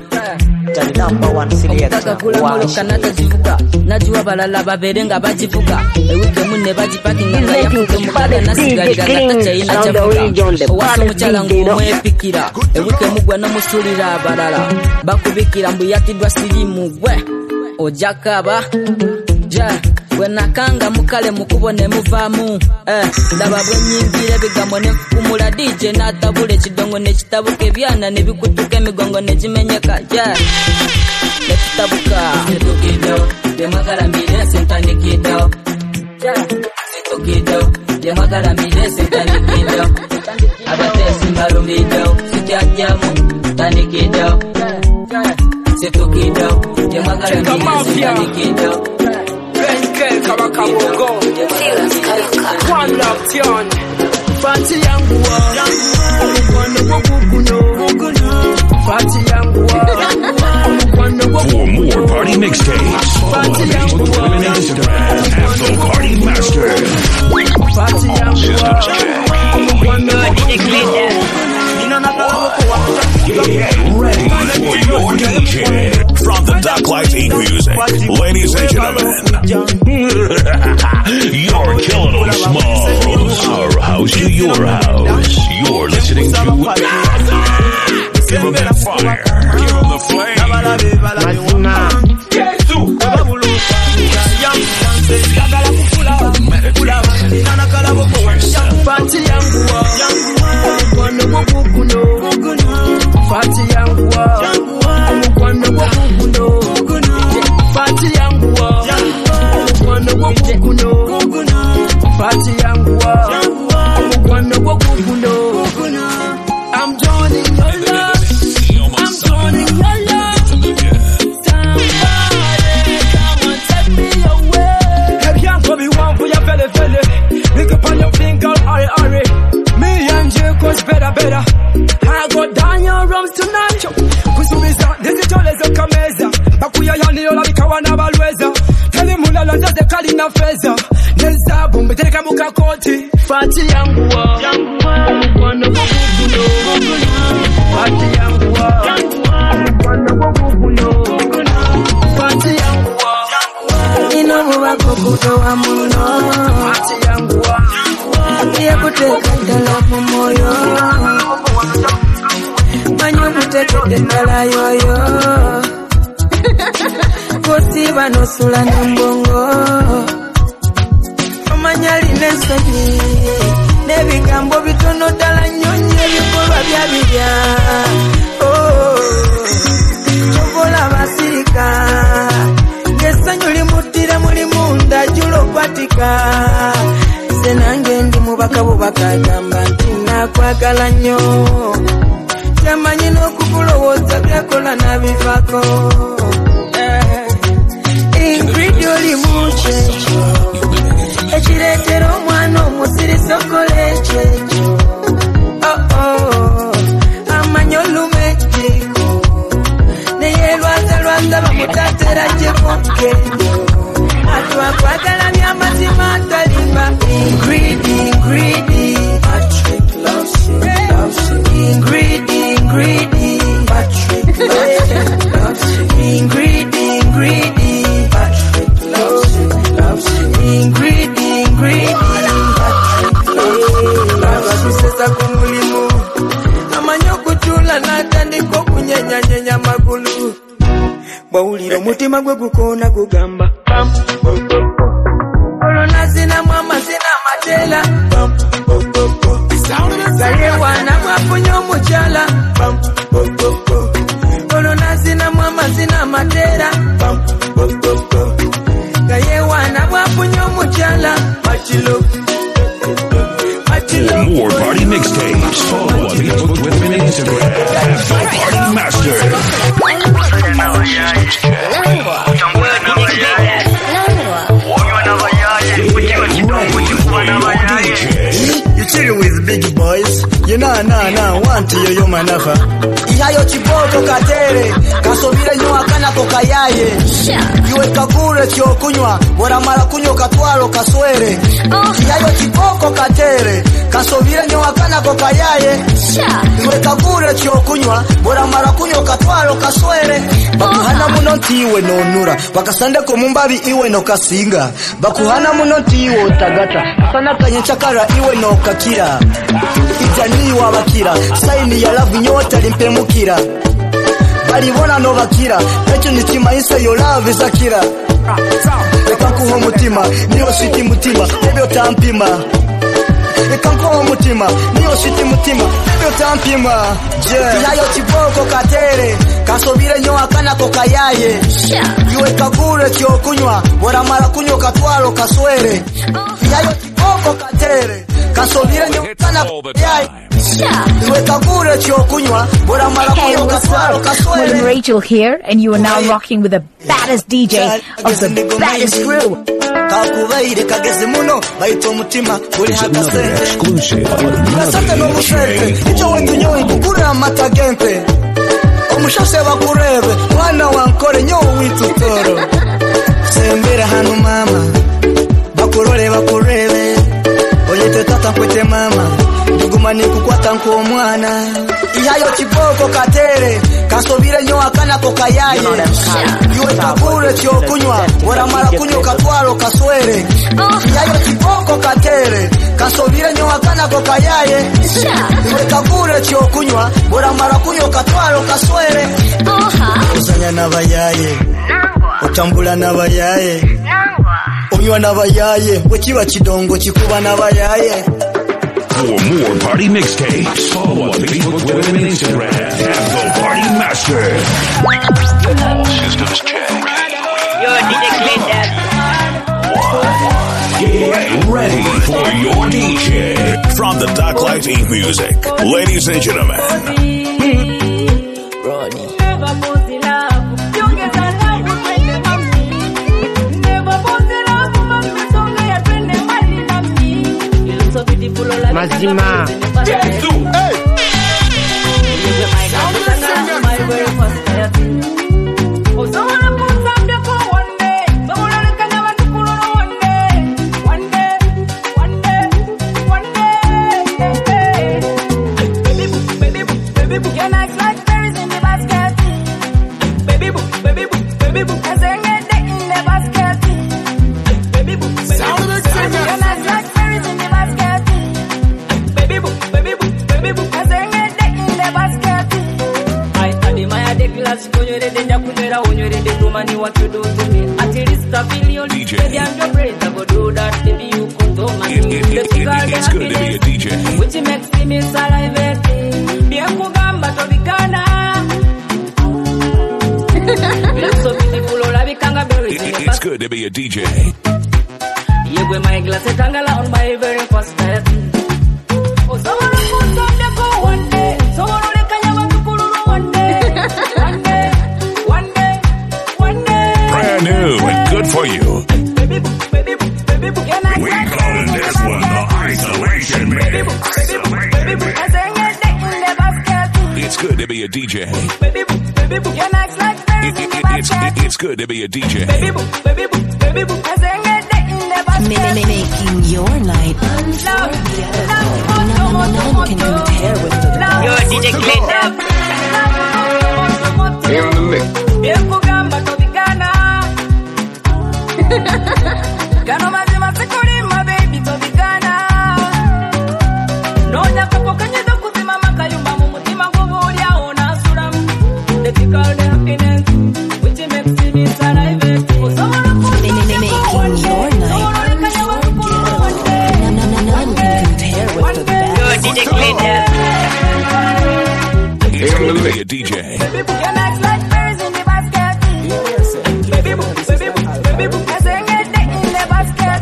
omutaka natakivuga najua balala babere nga bakivuga ewikemu ne bagipakinga nga yafuke mugala nasigalira natakyayina kyavuga owasa omukyala ng'omwepikira ewikemu gwe nomusulira abalala bakubikira mbu yatiddwa sirimu gwe ojakaba gwe nakanga mukale mukubo ne muvaamu ndaba bwenyingira ebigambo ne nfukumula DJ n'atabula ekidongo ne kitabuka ebyana ne bikutuka emigongo ne gimenyeka ne kitabuka situkido yemagaramire sentanikido situkido yemagaramire sentanikido abatesi mbalumido sityajamu tanikido situkido yemagaramire sentanikido Kabakabogo One love tune Fati yangu wa Omukwano gwoguguno Fati yangu wa Omukwano For more party mixtapes, follow on Facebook, Twitter, and Instagram at The Party Master. Fati yangu wa Omukwano gwoguguno Ready for your DJ from the Dark Light Eat Music, ladies and gentlemen. You're killing them, Smalls. Our house to your house. You're listening to. Give them that fire. Give them the flame. Fati yangu wa Omukwano gwoguguno Fati yangu wa Omukwano gwoguguno Fati yangu wa Omukwano gwoguguno Fati yangu wa Omukwano gwoguguno I'm joining your love I'm joining your love Somebody come and take me away Ebyanko biwanvu ya vele vele Look upon your finger, hurry Me and you cause better I go down your rooms tonight Kusubiza, nizitoleza kameza Bakuya yani yola bikawa na balweza Tele mulala zaze kali na feza Neza bumbi tereka muka koti Fati yangu wa Omukwano gwoguguno Fati yangu wa Omukwano gwoguguno Fati yangu wa Ino muba gwoguno wa muno Fati yangu wa Iya kuteka dala mu moyo Manyo kutekede dala yoyo Kosiba nosula nembongo Omanyali nesoni Nebigambo bitono dala nyonyi Ebikolwa byabibya Chokola basirika Ngesanyo limutira muli munda Julo kwatika Senange ndi mubaka bubaka gamba nti nakwagala nnyo Tamanyi n'okukulowooza byakola nabivako Ingrid olimu kyekyo ekireetera omwana omusirisa okola ekyekyo Amanyi oluma ekiko neyelwazalwaza bamutatera gyekonkendo Atwakwagala byamazima atalimba Ingrid Patrick loves you Ingrid Patrick loves you Ingrid Patrick loves you Ingrid Patrick loves you kumulimu Amanyi okutuula n'atandika okunyenyanyenya amagulu Bwawulira omutima gwe gukoona gugamba Olona zinamu amazina amatela Gayewana mwafunye omukyala Olona zinamu amazina amatela Gayewana mwafunye omukyala Machilo For more party mixtapes, follow on Facebook, Twitter, and Instagram at The Party Master. now want yo manafa ihayo chiboko katere kasobire nyo akana kokayaye yuwe kakure kyo kunywa bora mara kunyo katwalo kaswere ihayo chiboko katere kasobire nyo akana kokayaye yuwe kakure kyo kunywa bora mara kunyo katwalo kaswere bakuhana muno ntiwe nonura bakasande ko mumbabi iwe no kasinga bakuhana muno ntiwe tagata sana kanyechakara iwe no kakira itani wabakira saini ya love nyota limpemukira balibona no bakira echo nikimaisa yo love zakira reka kuho mutima niyo shiti mutima ebyo tampima reka kuho mutima niyo shiti mutima ebyo tampima yayo chiboko katere kasobire nyo akana kokayaye yuwe kakure kyo kunywa bora mara kunyo katwalo kaswere yayo chiboko katere kasobire nyo akana kokayaye William Rachel here, and you are now rocking with the baddest DJ of the baddest crew. Ndugumani kukwata nko mwana ihayo kiboko katere kasobire nyo akana kokayaye yuwe kakure kyo kunywa bora mara kunyo katwalo kaswere ihayo kiboko katere kasobire nyo akana kokayaye yuwe kakure kyo kunywa bora mara kunyo katwalo kaswere usanya nabayaye utambula nabayaye onywa nabayaye wekiba kidongo kikuba nabayaye. For more party mixtapes, follow on Facebook, Twitter, and Instagram at The Party Master. All systems check. Yo, DJ Clinton. Get ready for your DJ. From the Darklight Ink Music, ladies and gentlemen. Mazima. What you do to me? At least a billion. DJ. Baby, I'm your praise. I go do that. Baby, you could do my It's good to be a DJ. Which makes me saliva. Bien kugamba to bikana. So beautiful, all I become a berry. It's good to be a DJ. You wear my glasses tangala on my very first day. Oh, someone put some to go one day. Someone only can you want to pull one day. Brand new and good for you. We calling this one the Isolation Mix. It's good to be a DJ. It's good to be a DJ. Making your night unforgettable. None can compare with the Yo, DJ Clinton. In the mix. Gano mazima sikuri my baby to bigana. No nyakapo kanyedo kuzima makayumba mu mutima ngubulya ona sura. The tickle the happiness which makes me saliva. Making your night unforgettable. None can compare with the best. Yo, DJ Clinton. It's good to be a DJ. Baby, your nights like berries in the basket. Baby, I sing it in the basket.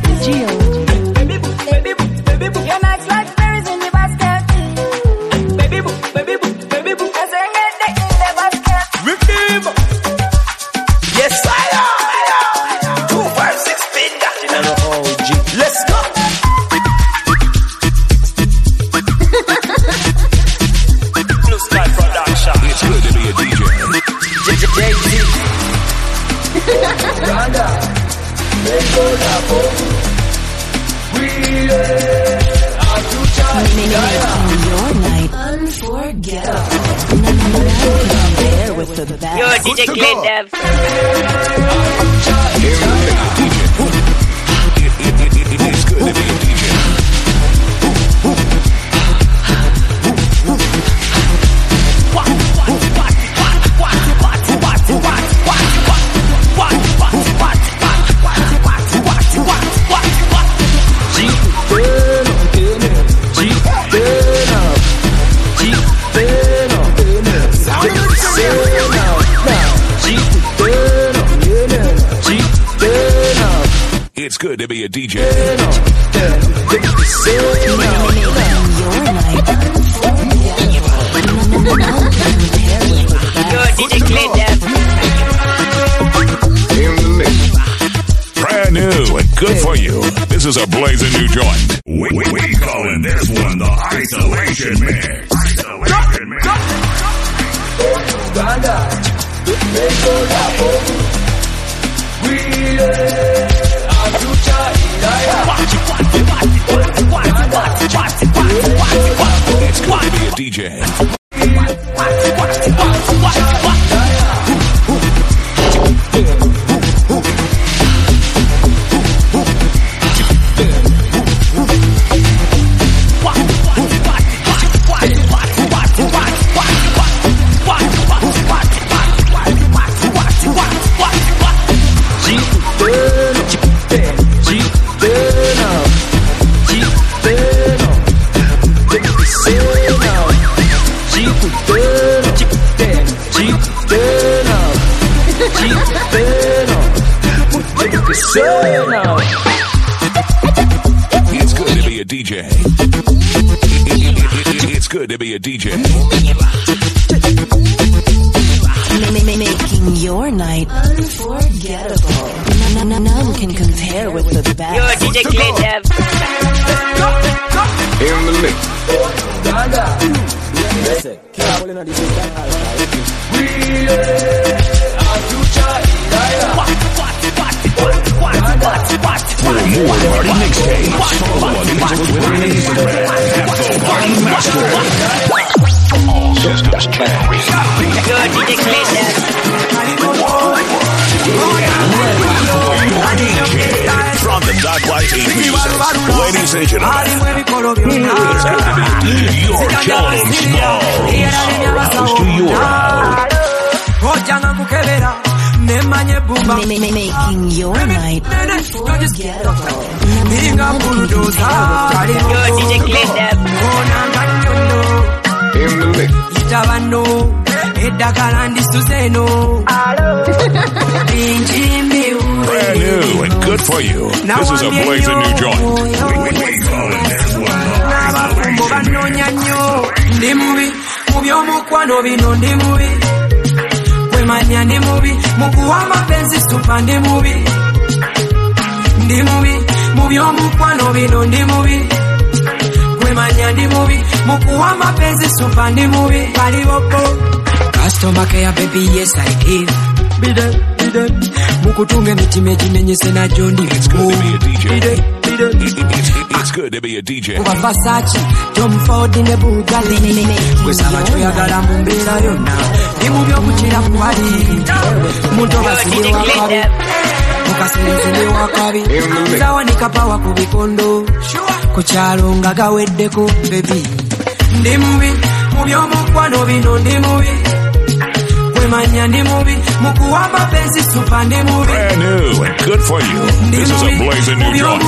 Baby, your nights like berries in the basket. Baby, I sing it in the basket. Redeem. Yes, I am. 256 spin that in an OG. Let's go. Your night unforgettable. Compare with the best. Yo, DJ Clean Dev. It's good to be a DJ. It's good to be a DJ. Brand new and good for you. This is a blazing new joint. We calling this one the Isolation Mix. Isolation Mix. It's good to be a DJ. It's good to be a DJ. It's good to be a DJ. Making your night unforgettable. None can compare with the best. Yo, DJ Clean Dev. In the mix. For more party mixtapes, follow on Twitter and Instagram at The Party Master. All systems can Yo, DJ Clean Dev. From the Dark Light 8 Music, ladies and gentlemen, you're killing them small. House to your house. Making your night unforgettable. Yo, DJ Clean Dev. In the mix. Brand new and good for you. This is a blazing new joint. We call it this one Customer care, baby, yes I give. Bide, mukutunge mitime jimenyese na jondi. It's good to be a DJ. It's good to be a DJ. Kuba Versace, Tom Ford in the Bugatti. Kwesaba choyagala mbumbera yonna. Nimubyo kuchira kuwali. Mutoba sile wakabi. Mukasilenzele wakabi. Zawanika pawa kubikondo. Kuchalo nga gaweddeko, baby. Ndi mubi, mubyo mukwano bino ndi mubi. Brand new and good for you. This is a blazing new joint.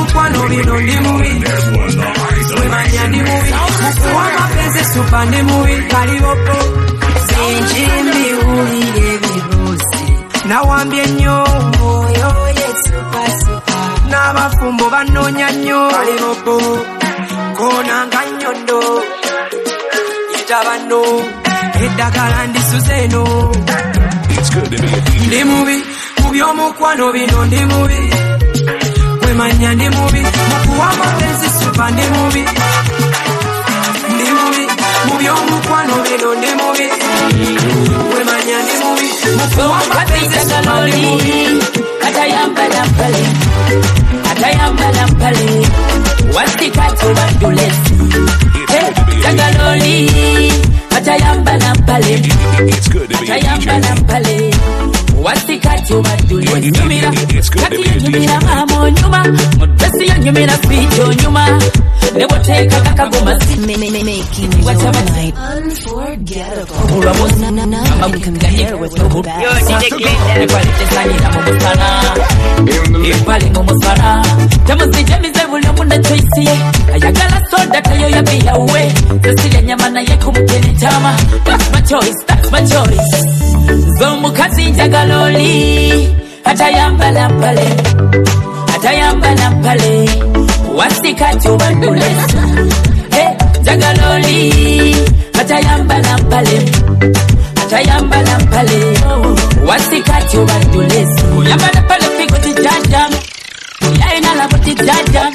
Nawambye nnyo moyo yetsupasuka n'abafumbo banoonya nnyo kaliboko konanga nnyondo itabano eddagala ndisuze eno ndi mubi mu by'omukwano bino ndi mubi kwemanya ndi mubi mukuwa amapenzi supa ndi mubi ndi mubi mu by'omukwano bino ndi mubi kwemanya ndi mubi mukuwa Zagaloli, Atayambala Pale, Atayambala Pale, what's the cat over to let's Zagaloli, Atayambala Pale, Atayambala Pale, what's the cat over to let's Nyumira mama nyuma, Mutasi nyumira picho nyuma, never take a kakagoma making your night unforgettable. Now you can compare with the best. That's my choice, that's my choice. Zomukazi Jagaloli, Atayambala Pale, Atayambala Pale, Wasika Tubandules, Hey, Jagaloli, Atayambala Pale, Atayambala Pale, Wasika Tubandules, Yambala Pale, Figo to Jajam, Yaina Laboti Jajam,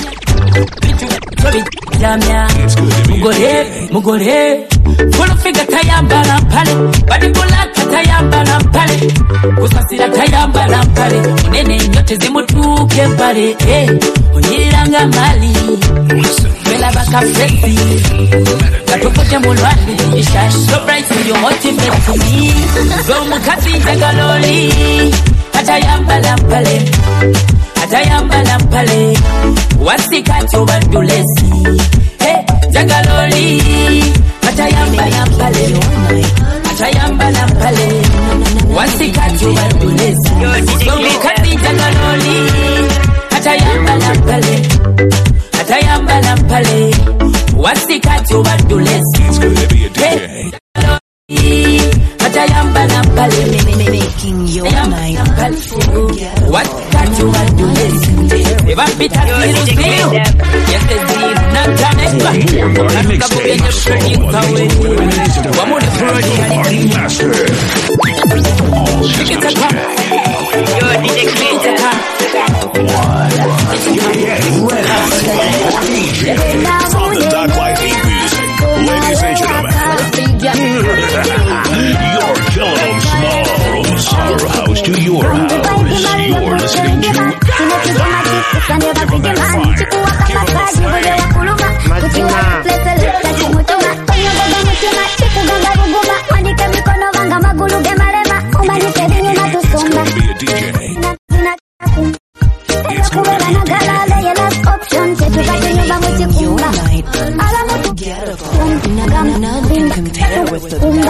Mugore, full figure Tayambala Pale, Badibula Tayambala Pale, Kusasira Tayambala Pale, Nene Yotizimutu Kempare, Uniranga Mali, Bella Baka Freddy, Katopoja Mulwani, you shine so bright with your motivate to me. Zomukati Jagaloli, Atayambala Pale, Atayambala Pale, Wasika Tobandulesi, Hey, Jagaloli, Atayambala Pale, Atayambala Pale, Wasika Tobandulesi, Zomukati Jagaloli, Atayambala Pale, Atayambala Pale, Wasika Tobandulesi, It's good to be a DJ. Atayambala Pale, making your night unforgettable. What got you and do this? If I beat a little deal, yes, the deal, not done it. One more party, Master. All systems check. You're DJ Cleaner. DJ from the Dark Light Inc. Music. Ladies and gentlemen, you're killing them smalls. Our house to your house. You're listening to It's gonna be a Now you can compare with the best.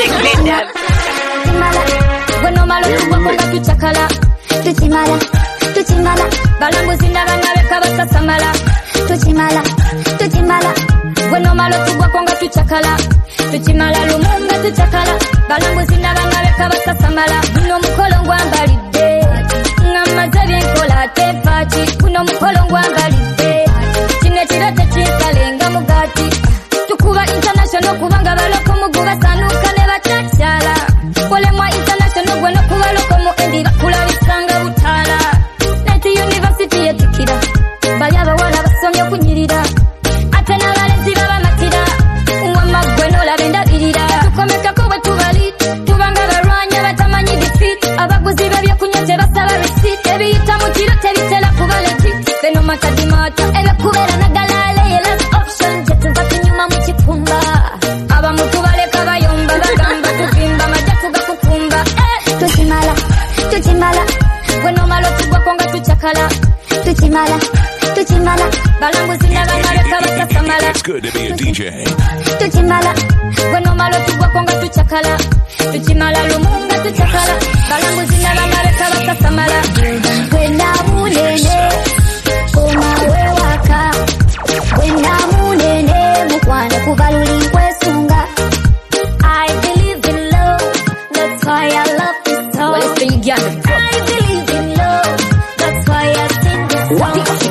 Bueno malo tuwakonga tuchakala tuchimala tuchimala balambuzi n'abanga basasamala tuchimala tuchimala bueno malo tuwakonga tuchakala tuchimala lumumba tuchakala balambuzi n'abanga basasamala buno mukolo ngwambalidde ngamaze byenkola tepaki buno mukolo ngwambalidde kino ekirate kinsalenga mugati tukuba international kubanga baloko muguba sanuka ne batakyala kolemwa international gwe nokuba loko mu endi bakulabisanga butala nati university yetukira bali abawala basomye okunyirira ate n'abalenzi babamatira wamma gwe n'olaba endabirira tukomekako bwe tubali tubanga balwanya batamanyi defeat abaguzi b'ebyokunywa tebasaba receipt ebiyita mu kiro tebitera kuba legit beno matadimata ebyokubeera nagalale ye last option gyetuva tunyuma mu kikumba abamutu baleka bayomba bagamba tuvimba majja tugakukumba tuchimala tuchimala gwe nomala otugwako nga tuchakala tuchimala tuchimala balambuzi n'abangaleka basasamala It's good to be a DJ. tuchimala gwe nomala otugwako nga tuchakala tuchimala lumunga tuchakala balambuzi n'abangaleka basasamala gwenda munene koma wewaka gwenda munene mukwana kubaluli kwesunga I believe in love, that's why I love this song. I believe in love, that's why I sing this song.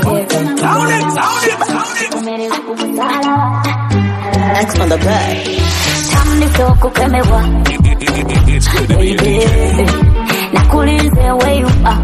Next on the bed. It's good to be a DJ. Nakulize where you are.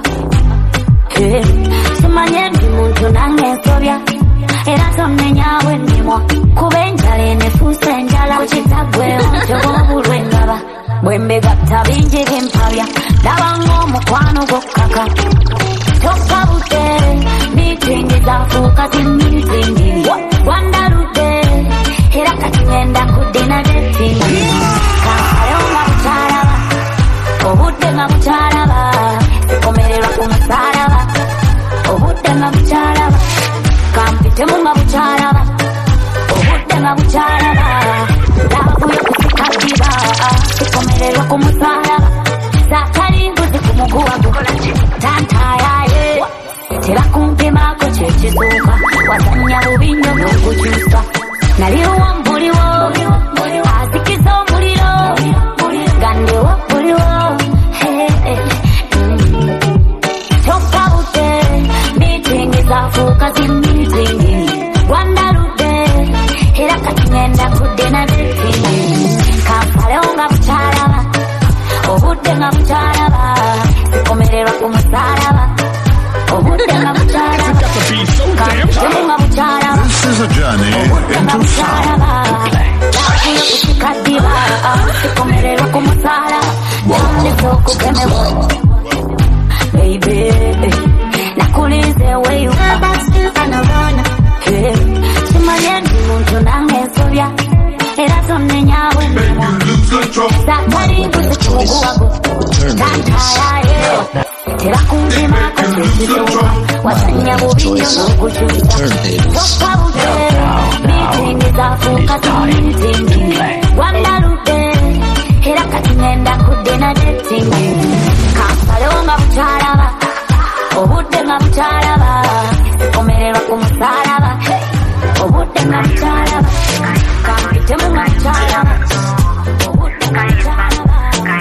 Simanye ndi muntu nangesobya era tomenyawe ndimwa kubenjala enefuse enjala kukitagwewo tobulwengaba Bwembegatta bingi bimpabya ndaba ng'omukwano gwokkaka tokka budde miitingi zaafuuka zi miitingi wandaludde era kati ngenda kuddina detingi kankalewo nga bukyalaba obudde nga bukyalaba sikomererwa ku musalaba obudde nga bukyalaba kampitemu nga bukyalaba obudde nga bukyalaba laavuyo kusikaddiba sikomererwa ku musalaba zaakali mbuzi ku muguwagu tantayaye tera kumpimaako kyekisuuka wasanya bubinyo n'okukyusa naliwo mbuliwo azikiza omuliro gandewo buliwo tokka budde miitingi zaafuuka zi miitingi wandaludde era kati ngenda kuddina detingi kampalewo nga bukyalaba obudde nga bukyalaba sikomererwa ku musalaba obudde nga bukyalaba kampitemu nga bukyalaba obudde nga bukyalaba laavuyo kusikaddiba sikomererwa ku musalaba nandese okugemebwa baby nakulize weyuka kimanye ndi muntu nange nsobya era tonnenyaawe zakali mbuzi ku muguwago tantayaye tera kumpimaako kyekisuuka wasanya bubinyo n'okukyusa tokka budde miitingi zaafuuka zi miitingi wandaludde era kati ngenda kuddina detingi kampalewo nga bukyalaba obudde nga bukyalaba sikomererwa ku musalaba obudde nga bukyalaba kampitemu nga bukyalaba obudde nga bukyalaba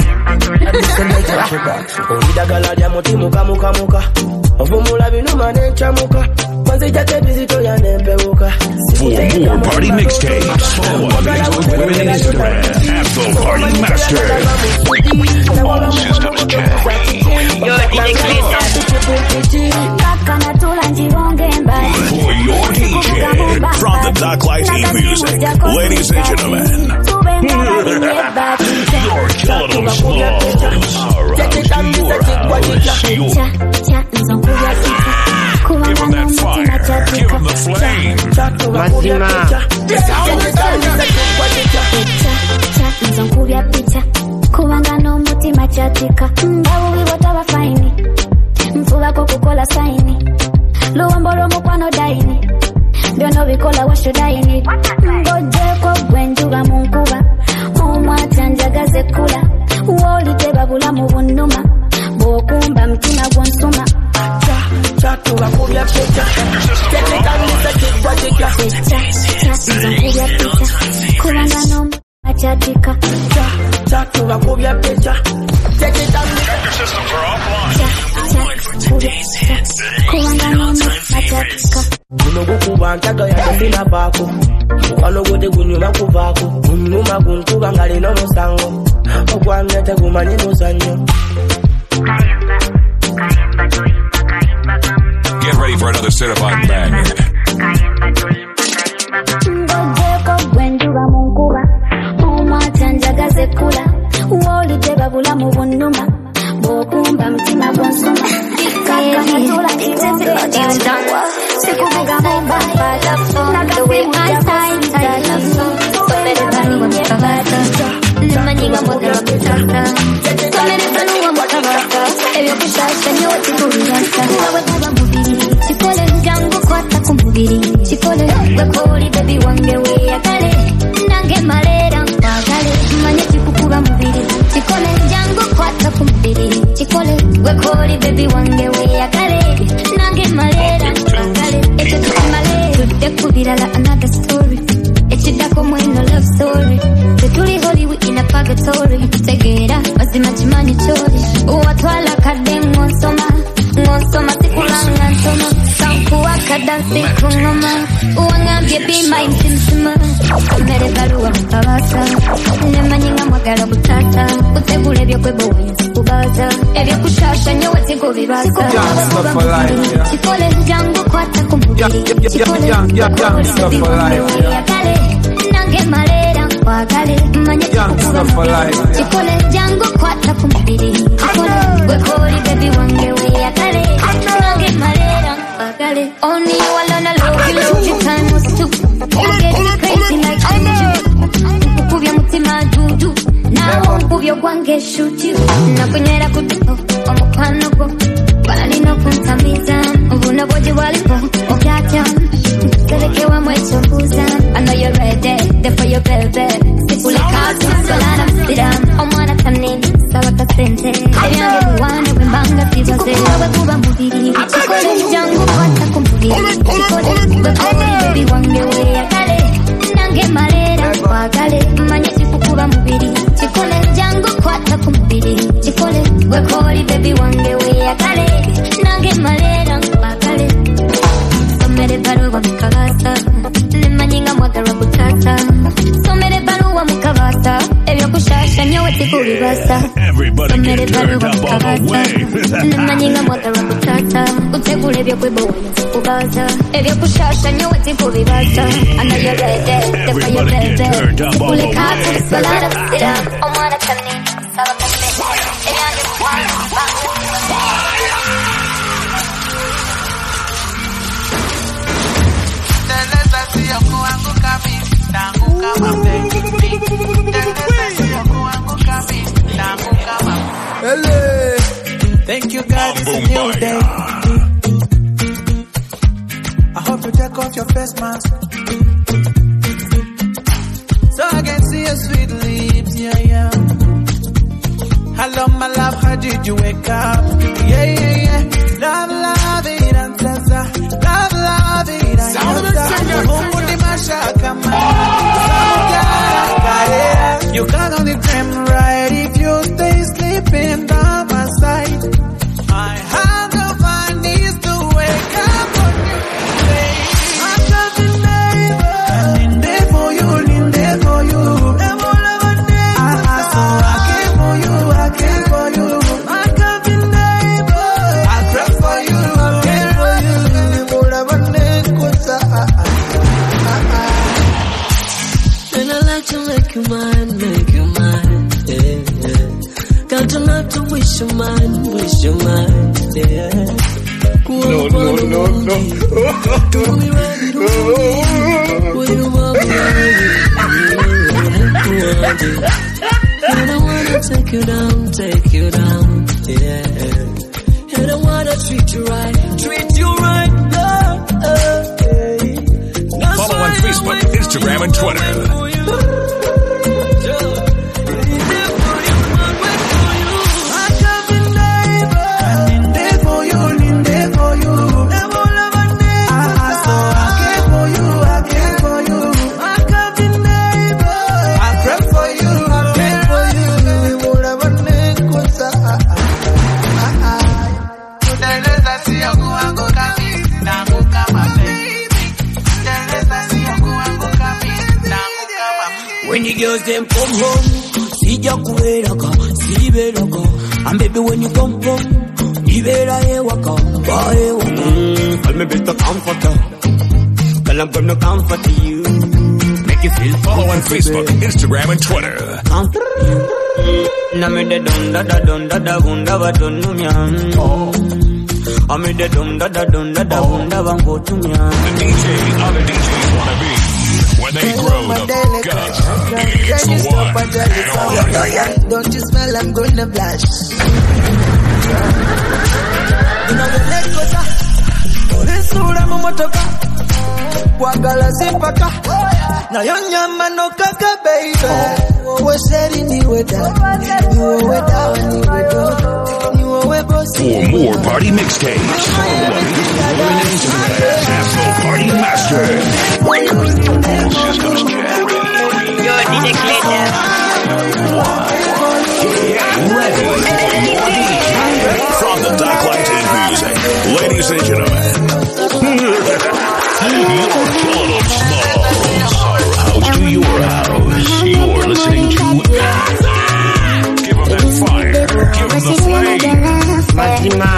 olidagala lya mutimukamukamuka ovumula binuma n'ekyamuka manzija tebizitoya n'empewuka. For more party mixtapes, follow on Facebook and Instagram at The Party Master. All systems check. Yo, DJ For your DJ from the Darklight Music, ladies and gentlemen, you're killing them small. Give them that fire. Give them the flame. Nzonkubya picha kubanga n'omutima kyatika ngabubi bwotaba faini nfubako kukola saini luwombo lw'omukwano daini byonna obikola washudaini ng'ogyeko gwenjuba mu nkuba omwata njagaze kula woolidde babula mu bunnuma bw'okumba mutima gw'onsuma Chakubya picha tekikanisa kigwatika nzonkubya picha kubanga n'omutima kyatika Chakubya picha tekikanisa kubanga n'omutima kyatika guno gukuba ntaga yadde baako mukwano gwo tegunyuma kuvaako gunnuma gunkuba nga lina omusango ogwange tegumanyi muzannyo. Get ready for another certified banger. ng'ogyeko gwenjuba mu nkuba omwata njagaze kula woolidde babula mu bunnuma bw'okumba mutima gw'onsuma kakakatula kitezekitangwa sikuvuga mu mbamba nemanyiga mwagala kutaka komerezanuwa mwakabaka ebyokushasha nyowe tikubirasa wabwetaba mubiri kikole jangu kwata ku mubiri kikole gwekoli bebi wange weyagale nange malera nkwagale manye kikukuba mubiri kikole jangu kwata ku mubiri kikole gwekoli bebi wange weyagale nange malera nkwagale ekyo tukumale tudde kubirala another story ekiddako mweno love story tetuli Hollywood in a purgatory tegeera mazima kimanyi kyoli watwala kadde ng'onsoma sikulanga nsoma sankuwa kadansi ku ngoma wangambye bimba insinsima kamere baluwa mukabasa nemanyi nga mwagala butata kutegula ebyokwebowinza kubaza ebyokushasha nyowe tigubibasa kikole jangu kwata ku mubiri kikole yagale nange malera kwagale manye kuba chikole jangu kwata kumubiri chikole gwekoli baby wange we yakale nange malera kwagale only you alone I love you your time was too you get me crazy like I do ukubya mutima dudu nawo ukubya gwange shoot you nakunywera kutuko omukwano go balina kuntamiza obuna bwoje bwalipo obyatya Telekewa mwecho mbuza I know you're ready, there for your baby Sikule kazi, salana msira Omwana kanini, sawa kasente Ebyange buwane, wembanga sibaze Chikole kuba mubiri Chikole jangu kwata kumbiri Chikole wekoli baby wange we yakale Nange malera kwagale Manye chikukuba mubiri Chikole jangu kwata kumbiri Chikole wekoli baby wange we yakale Nange malera kwagale Somere baruwa mukabasa Nemanyinga mwagara kutata Somere baruwa mukabasa Ebyo kushasha nyowe tikubibasa Somere baruwa mukabasa Nemanyinga mwagara kutata Utegule ebyo kwebowa kubaza Ebyo kushasha nyowe tikubibasa I know you're ready, the for your baby Sikule katu, salada msira Omwana kanini, sawa kasete Ebyange mwana, Thank you God, it's a new day. I hope you take off your face mask so I can see your sweet lips, yeah, yeah. Hello my love, how did you wake up? Yeah, yeah, yeah. Love, love it, answer. Love, love it, answer. You can only dream right if you stay sleeping by my side. I have to find needs to wake up on you. I'm just a neighbor. I'm in there for you, in there for you. So I care for you, I care for you. I'm just a neighbor. I pray for you, I care for you. And I like to make you mine, yeah, yeah. Got to love to wish you mine, yeah. No. Do me right, will you want me? And I wanna take you down, yeah. And I wanna treat you right, Follow on Facebook, Instagram, and Twitter. When the girls them come home, sija kuelaka, sibelaka. And baby when you come home, ibera ewaka, baewaka. Call me better comforter, girl I'm gonna comfort you, make you feel. Follow on Facebook, Instagram, and Twitter. Na me de don da bunda ba donu myan. I me de don da bunda ba ngotu myan. The DJ, other DJs wanna be. When they grow the fuck up, it's the one and only. Don't you smell I'm gonna blush. You know the leg kota Oresura momotoka Wagala zipaka Na yonyama no kaka baby Uwe sheri niwe da Niwe da niwe do Niwe bossy. For more party mixtapes, follow on Facebook and Instagram. Afro Party Master. All systems check. Yo, DJ Clayton. Get ready for more DJ. From the Darklight in Music, ladies and gentlemen. You're killing them small. Our house to your house. You're listening to Give them that fire. Give them the flame. Mazima.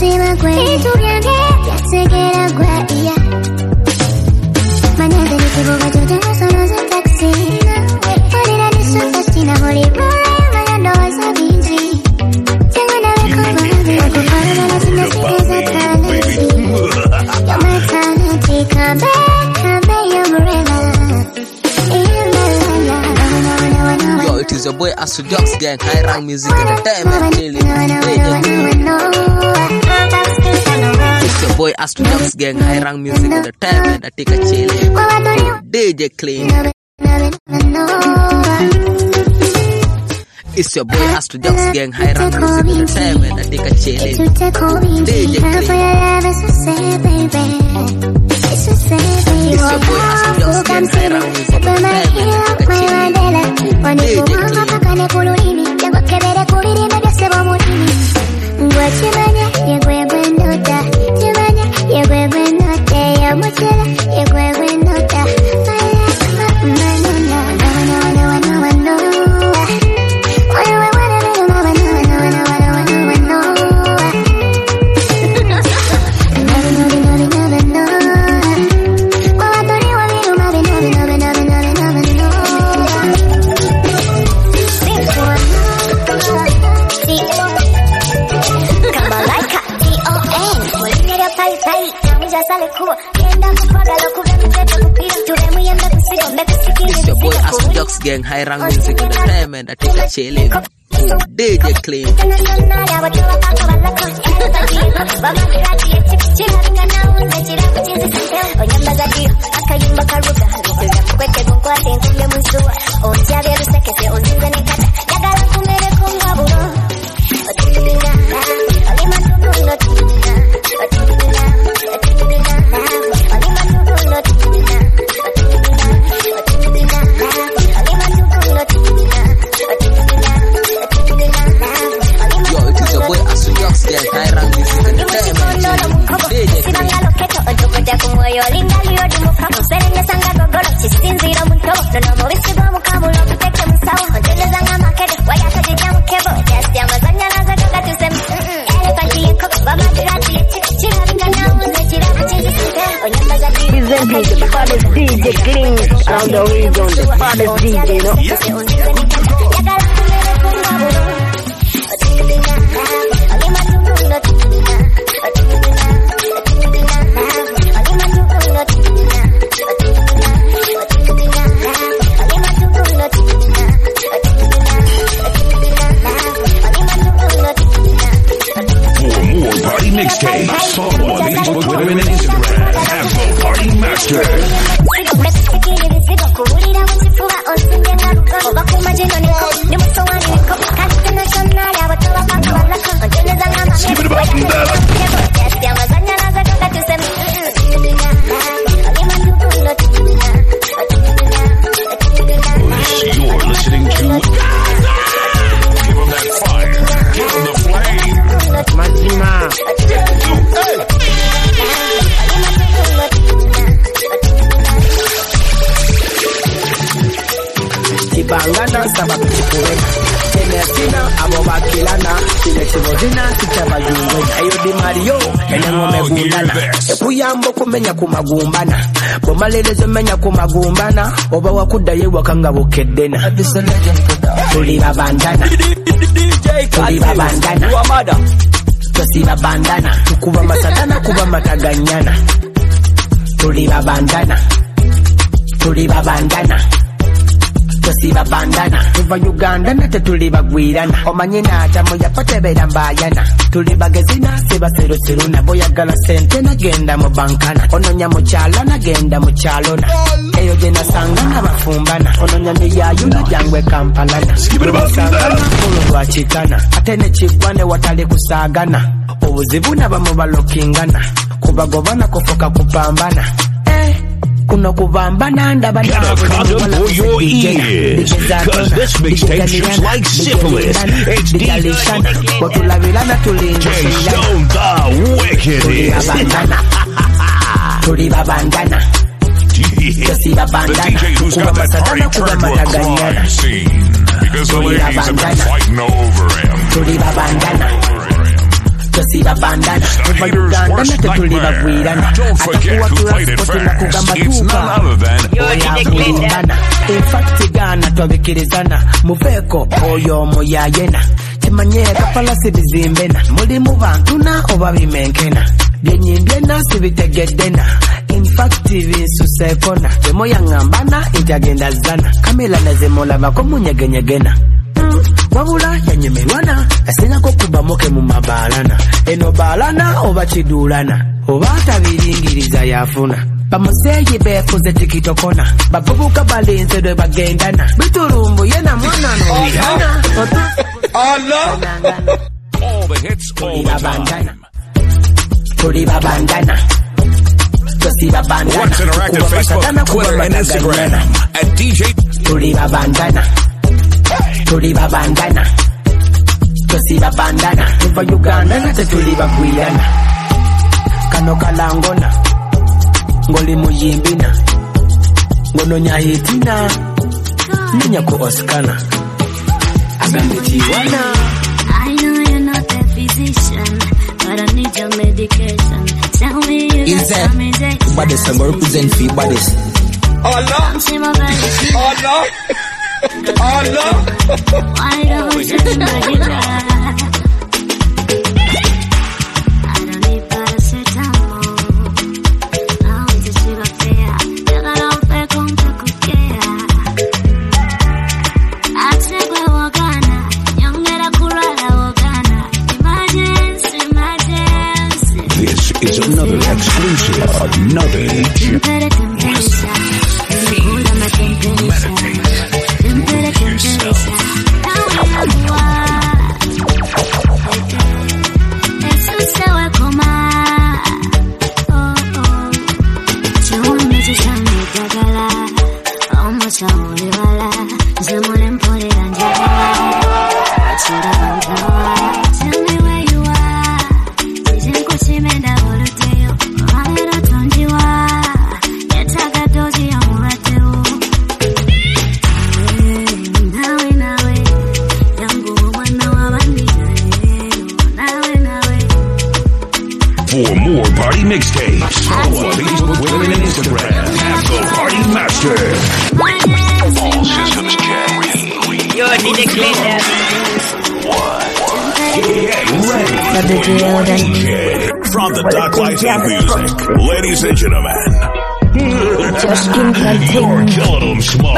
encima gwe itugende yategera gwe iya mañana de que boba yo tengo solo de taxi Olera de su fascina Bolívar mañana no es a bingi tengo una vez con madre ocupado de las industries de talenti yo me talenti come back you're forever Yo, it is your boy Asu Dogs Gang, high rank music entertainment, chilling. It's your boy Asu Dogs Gang, high rank music entertainment, I take a chilling. DJ Clean. It's your boy Asu Dogs Gang, high rank music entertainment, I take a chilling. DJ Clean. It's your boy Asu Dogs Gang, high rank music entertainment, I take a It's your boy Asu Dogs Gang, high rank music entertainment, I take a chilling. DJ Clean. Presenting the baddest DJ Clean around the region, the baddest DJ, you know? Mixtapes, follow on Facebook, Twitter, and Instagram at The Party Master. You're listening to Give 'em that fire, give 'em the flame. Mazima. Kibangana sababu chikuweka Tenesina abo bakilana Chile chibozina sichaba jungwena Ayo di Mario ene ngome gundana Ekuyambo kumenya kumagumbana Bomalelezo menya kumagumbana Oba wakuda yewa kanga bukedena Tuli babandana Tuli babandana Tosi babandana Tukuba masatana kuba mataganyana Tuli babandana Tuli babandana Tosi bandana tuva Uganda nate tuli bagwirana omanye n'atamu yapatebera mbayana tuli bagezina sebaseruseru nabo yagala sente nagenda mu bankana ononya mu kyalo nagenda mu kyalona eyo gye nasanga n'abafumbana ononya ne yayuna jangwe kampalana sangana mulu lwakikana ate ne kiggwane watali kusaagana obuzibu nabamu balokingana kubagobana kufuka kupambana kuno kubambana ndaba for your ears, cause this mixtape shoots like syphilis. It's DJ Stone the Wickedest. Tuli babandana The DJ who's got that party turned to a crime scene because the ladies have been fighting over him. Tosiba bandana Tuva Uganda na tetuliba gwirana Don't forget who played it first. It's none other than Oya In fact Ghana twabikirizana Muveko oyo muyayena Timanye kapala sibizimbena Muli mu bantu na oba bimenkena Byenyimbena sibitegedena In fact bisusekona Temoya ngambana intagenda zana Kamila nezemola bako munyegenyegena Wabula yanyemerwana Asinako kuba moke mu mabalana Eno balana oba chidulana Oba tabiringiriza yafuna Bamuseyi befuze tikitokona Bavubuka balinze dwe bagendana Biturumbu yena mwana no wihana Allah All the hits all the time. Tuliba bandana Tosiba bandana What's Interactive Facebook, Twitter, and Instagram at DJ Tuliba bandana Tuliba bandana Tosiba bandana Tuva Uganda na tetuliba gwirana Kano kalangona Ngoli muyimbina Ngono nyahitina Ninya ku Oskana Agambitiwana I know you're not a physician, but I need your medication. Tell me you got some injection. Bodies, I'm represent for bodies. Allah Allah Allah Why don't you make it right? I don't need paracetamol. I want to see my fear. Never don't feel complicated. I take my Wagana. Young get a Kurala Wagana. Emergency. This is another exclusive, another For more party mixtapes, follow on Facebook, Twitter, and Instagram at The Party Master. All systems check. Yo, DJ Clean. From the Docklight Music, ladies and gentlemen, you're killing them small.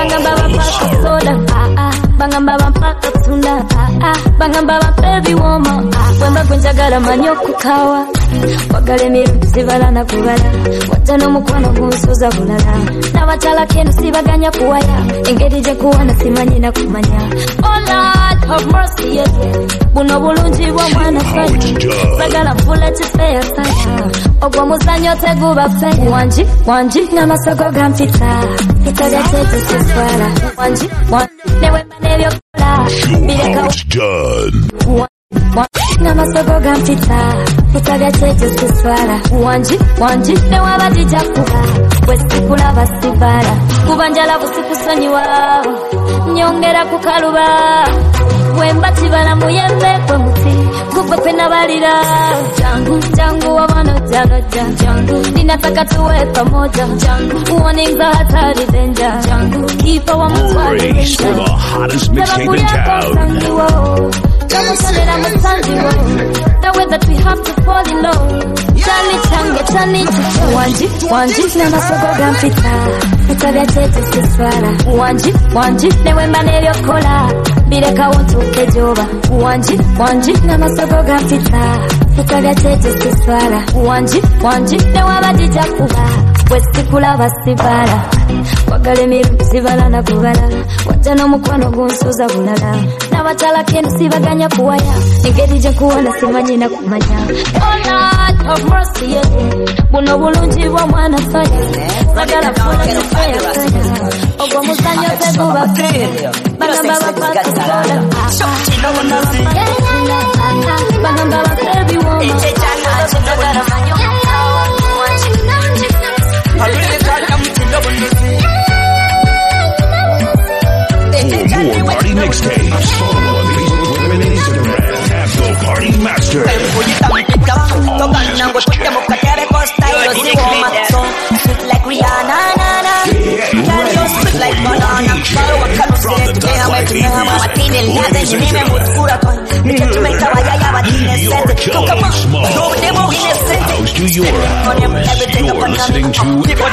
Bangamba mpaka tuna bangamba baby woman wemba kunjagala manyo kukawa wagale mirundi zibalana kubala watano mukwano gunsuza bulala n'abakyala kendo sibaganya kuwaya engeri gye kuwana simanyi na kumanya oh Lord have mercy yeah. Buno bulungi bw'omwana fanya sagala mpula kifeya saya ogwo muzanyo teguba feya wanji n'amasogo gampita itabya tetu siswala wanji newemba nebyokola bireka done. N'amasogo gampita itabya tetu siswala wanji newaba dijja kuba bwesikulaba sibala kuba njala busikusonyiwa nyongera kukaluba wemba kibala muyembe kwe muti kubwe kwe nabalira jangu wabana jangu ninataka tuwe pamoja jangu warnings are hatari danger jangu kipa wa mtwali Race for the hottest mixtape in town. Namusalera musanziwo the way that we have to fall in love chali change chani wanji n'amasogo gampita itabya tetu siswala wanji newemba nebyokola bireka wontuke joba wanji n'amasogo gampita itabya tetu siswala wanji newaba dijja kuba bwesikulaba sibala wagale mirundi zibalana kubala wajja n'omukwano gunsuza bulala n'abakyala kendo sibaganya kuwaya engeri gye kuwona simanyi na kumanya oh Lord have mercy yeah. Buno bulungi bw'omwana fanya sagala mpula kifeya fanya ogwo muzanyo teguba feya bagamba bapaka soda bagamba babebi woman sagala manyo For more party mixtapes, follow on Facebook, Twitter, and Instagram at The Party Master. Ladies and gentlemen, your Killer Small. House to your house. You're listening to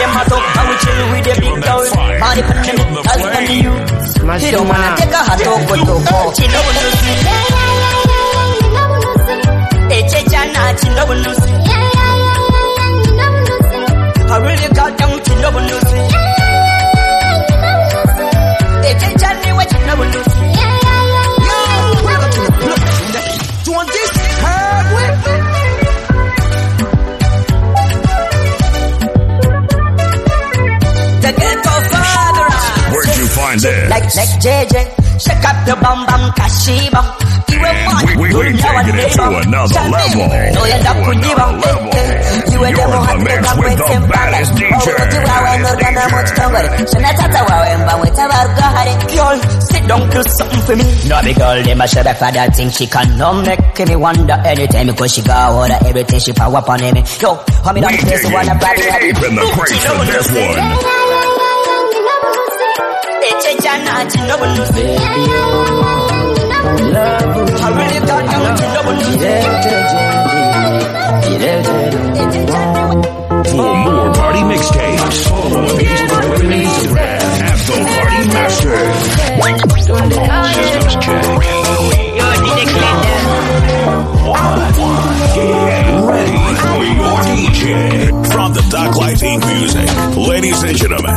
I really got down to love you. It's a journey what you never lose. Do want this hard way? The ghetto father. Where'd you find this? Like JJ, shake up the bum bum kashiba. We taking it to another level. You're in the mix with the baddest DJ. Girl, sit down, do something for me. No big girl, them a show back for that thing. She can no make me wonder anytime because she got all of everything. She power up on me. Yo, how me down place one a body. Deep in the crates for this one. I really got down to For more party mixtapes, follow on Facebook and Instagram at The Party Master. All systems check. Get ready for your DJ. From the Doc Life Inc. Music, ladies and gentlemen,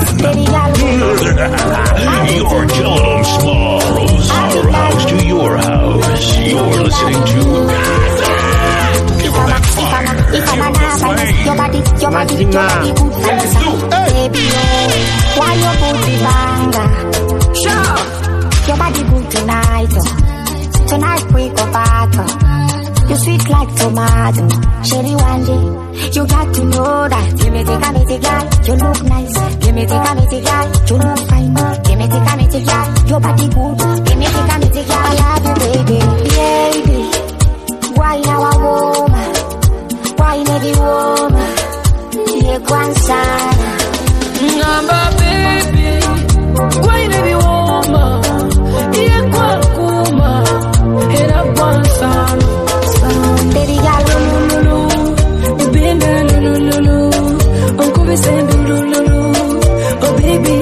you're killing them smalls. Our house to your house. You're listening to Give Them That Fire. Your body good fancy. Baby, why your booty banger? Sure. Your body good tonight. Tonight we go back. You sweet like tomato. Cherry Wandy, you got to know that. Give me the girl, you look nice. Give me the girl, you look fine. Give me the girl, your body good. Give me the girl, I love you, baby. Baby, why now a woman? Why not a woman? Yeah, Guansana. Number baby, why not a woman? Yeah, Guankuma. Hit up Guansana. Baby girl, you been there, Uncle be saying, oh baby,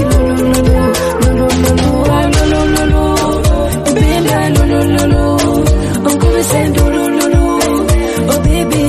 been there, Uncle be saying, oh baby,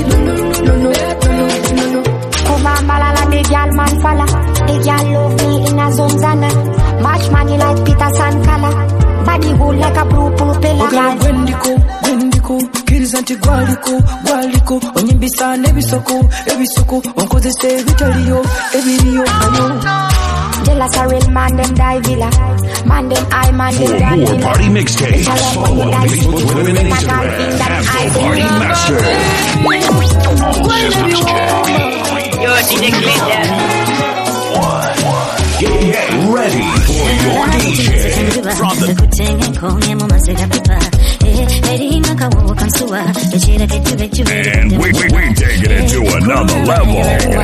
come on, balala, the girl man falla. The girl love me in a zone zana. Match money like Peter Sankala. Body good like a blue propeller. Girl, Wendico, kills anti-gualico, Onyembisa, ebisoko, Uncle they say, Vitalio, Evilio, Jealous a real man, them die villa. Man, them I, man, them die villa. For more party mixtapes, follow on Facebook, Twitter, and Instagram at The Party Master. All systems check. You're DJ Glitter. Get ready for your DJ. From the and we taking it to another level.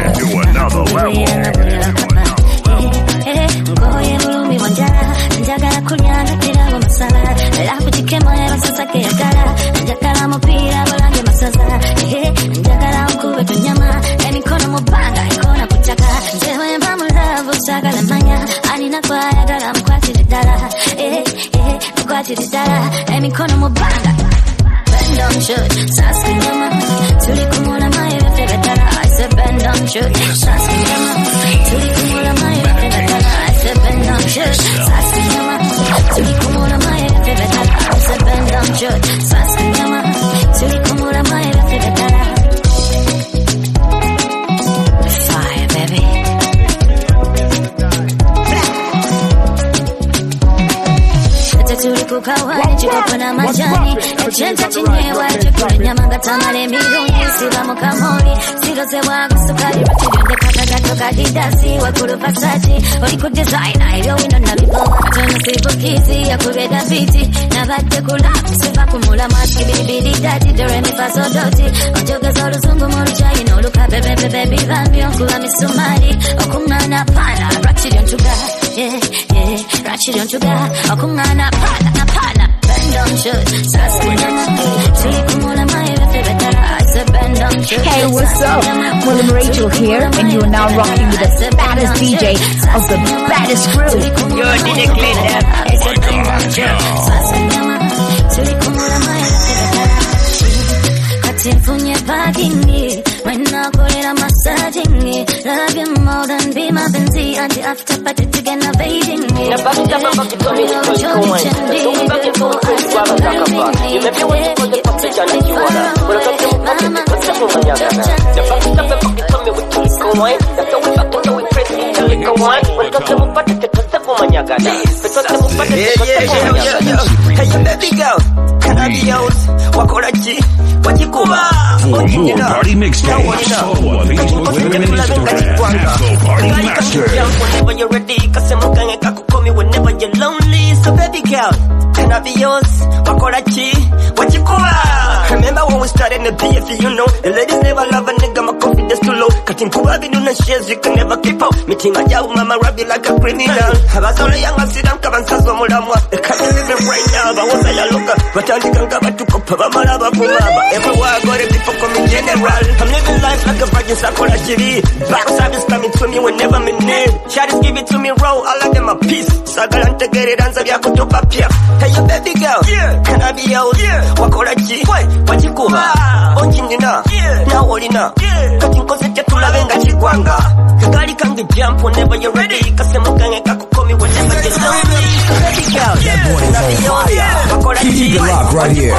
Bend down, shoot, Sassy Mama. Tulikumula Maya, I said, bend down, shoot, Sassy Mama. Tulikumula Maya, I said, bend down, shoot, Sassy Mama. Tulikumula Maya, I said, bend down, shoot, Sassy Mama. Tulikumula Maya, fire, baby. Tulikukawa chikopana majani echenja chinyewa chikole nyamanga tamale milungi siba mukamoli siroze wangu sukari rotidonde kakagato kadidasi wakulu Versace oliku designer ebyo wino nabigoba tono sibukizi yakubeda biti nabadde kulabu siva kumula maski bilibili dati doremi fasodoti onjogeza oluzungu mu luchayina oluka bebebebe bibambi onkuba misumari okumana pana rotidon tuga yeah, yeah. Ratchet on to God, Okungana, Pana, bend on shoot, Saskatchewan, Tulikumula, my favorite, I said bend on shoot. Hey, what's up? William Rachel here, and you are now rocking with the baddest DJ of the baddest crew. Yo, DJ Clean. Mfunye parking when I go in massaging me, love you more than be my Benzie, and the after party to get innovating me. Now back it up, back it up, me to you go on. Don't back it up, crazy baba takapa. You make me want to go the pop picture like you wanna. But I got you back it, what's up with my yaga? Now back it up, back it up, me with you go on. That's how we back it up, we crazy, tell it go on. When I got you back it, what's up with my yaga? But what's up with my yaga? Hey, baby girl, can I be yours? Wakorachi, what you go? For more party mixtapes, follow on Facebook and Instagram at The Party Master. Whenever you're ready, cause I'm going to call me whenever you're lonely. So baby girl, can I be yours? Wakorachi, what you call? Remember when we started in the BFE, you know, the ladies never love a nigga, my confidence too low. Cutting Kubabi, no shares, you can never keep up. Meeting my young mama, Rabbi like a criminal. I was only young, I see them come and say, they can't live it right now, but what's I look at? But I think I'm going to go, everywhere I go, the people come in general. I'm living life like a virgin, Sakura TV. Backside is coming to me whenever I'm in need. Shawty's give it to me raw, all of them a piece. Sagalante get it, answer ya kutupa pia. Hey, you baby girl, can I be yours? Wakorachi, what you go? Onjinina, now olina. Cutting concept tula venga chigwanga. Kagari kange jump whenever you're ready. Kasemo kange kakukomi whenever you're lonely. Baby girl, can I be yours? Wakorachi. Keep it locked right here.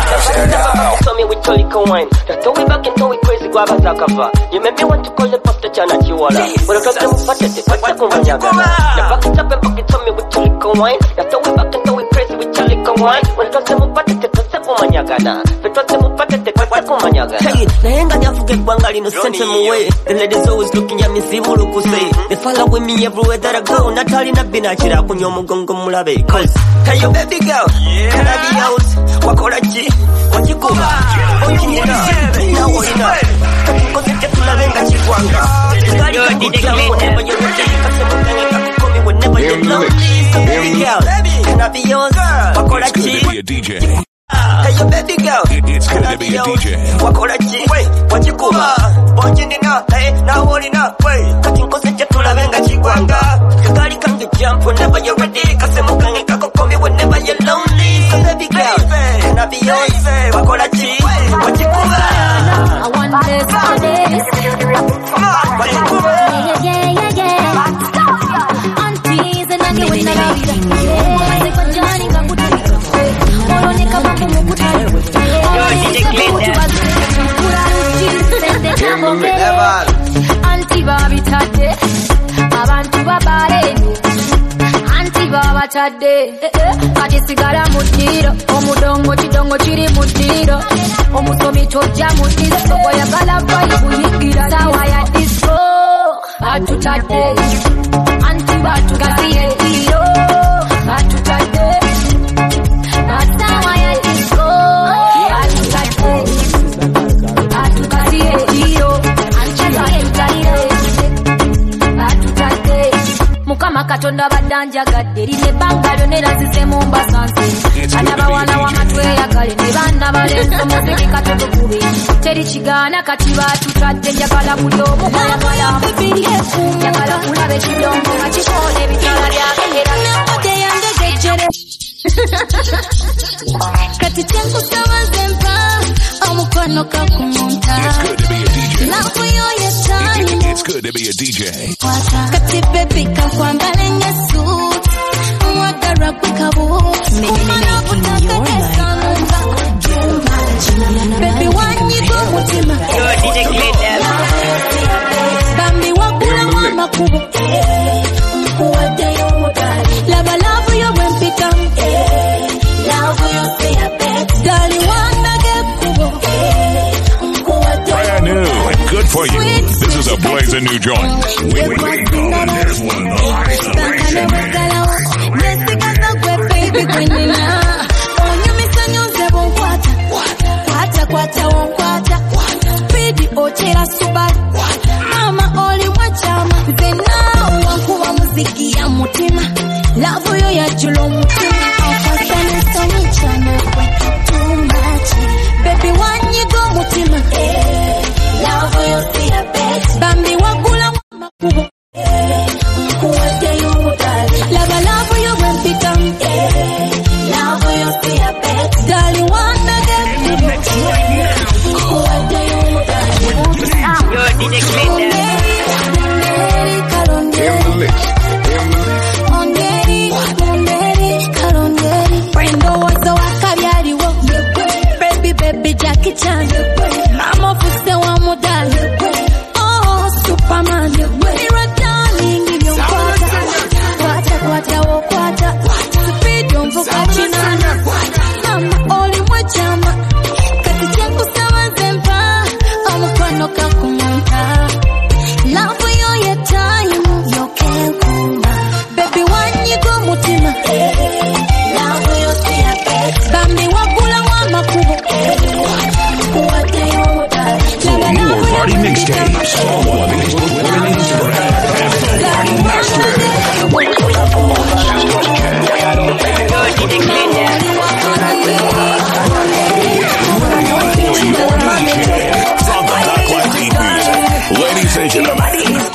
Tell me we totally go wine. Just throw it back and throw it crazy, grab a zakava. You make me want to call the pasta chana chiwala. But I got them pathetic, what's up with my yaga? The back it up and back it, tell me we totally go wine. Just throw it back and throw it crazy, we totally go wine. But I got them pathetic, what's up with my yaga? But I got them pathetic, what's up with my yaga? Hey, nahenga nyafuke bangali no sense me way. The ladies always looking at me, see what look say. They follow with me everywhere that I go. Natali na bina chira kunyo mugongo mulabe. Cause, hey yo baby girl, can I be yours? Wakorachi, what you go? Onjinina, now olina. Cutting concept tula venga chigwanga. Kagari kange jump whenever you're ready. Kasemo kange kakukomi whenever you're lonely. So baby girl, can I be yours? Wakorachi. It's good to be a DJ. Hey, you baby girl, it's good to be a DJ. Wakorachi, what you go? Onjinina, hey, now olina. Cutting concept tula venga chigwanga. Kagari kange jump whenever you're ready. Kasemo kange kakukomi whenever you're lonely. So baby girl, can I be yours? Wakorachi, what you go? I want this for this. Yeah. Aunties and I know it's Ati sigara mutiro, omudongo chidongo chiri mutiro, omusomi choja mutiro, soko ya galapa ibuyigira sawa ya disco. Atutate, anti batu gaziye tiro, atutate, sawa ya disco. Atutate, atugaziye tiro, anti gaziye atutate. Mukama katonda badanja gadde lile bangalo nerazize mu mbasanze ana bawala wamatwe yakale ne bana balenso muziki katoto kubi teri kigana kati batutadde njagala buli omu kwagala njagala kulabe kidongo nga kikole bitala byakera namote yange gejjere kati kyenkusabaze mpa omukono kakumunta lafu yo yetani. It's good to be a DJ. Kati baby kakwambale nyesu Mwagara kukabu Umana butaka kesanumba Baby wanyigo mutima Bambi wakula mama kubu Mkuwadeyo mudali Lava lavu yo wempika Lavu yo siya bet Dali wandage kubu Brand new and good for you. This is a blazing new joint. We on this one, the isolation man. Mama oli wachama Zena wankuwa muziki ya mutima love yo ya julo mutima afasane sonyi chana too much baby wanyigo mutima love yo si a bet bambi wakula makubo kuwate yo mudali love yo wempika love yo si a bet dali wanna get kuwate yo mudali yo DJ Clinton baby Jackie Chan mama fuse wa modali oh Superman you're a darling in your kwata speed mvuka china mama oli mwachama kati yangu sawa zempa amukwano kakumonta love yo ya time yo kenkuma baby wanyigo mutima love yo siya bambi wakula wa makubo. For more party mixtapes, follow on Facebook, Twitter, and Instagram at The Party Master. From the Darklight Music, ladies and gentlemen,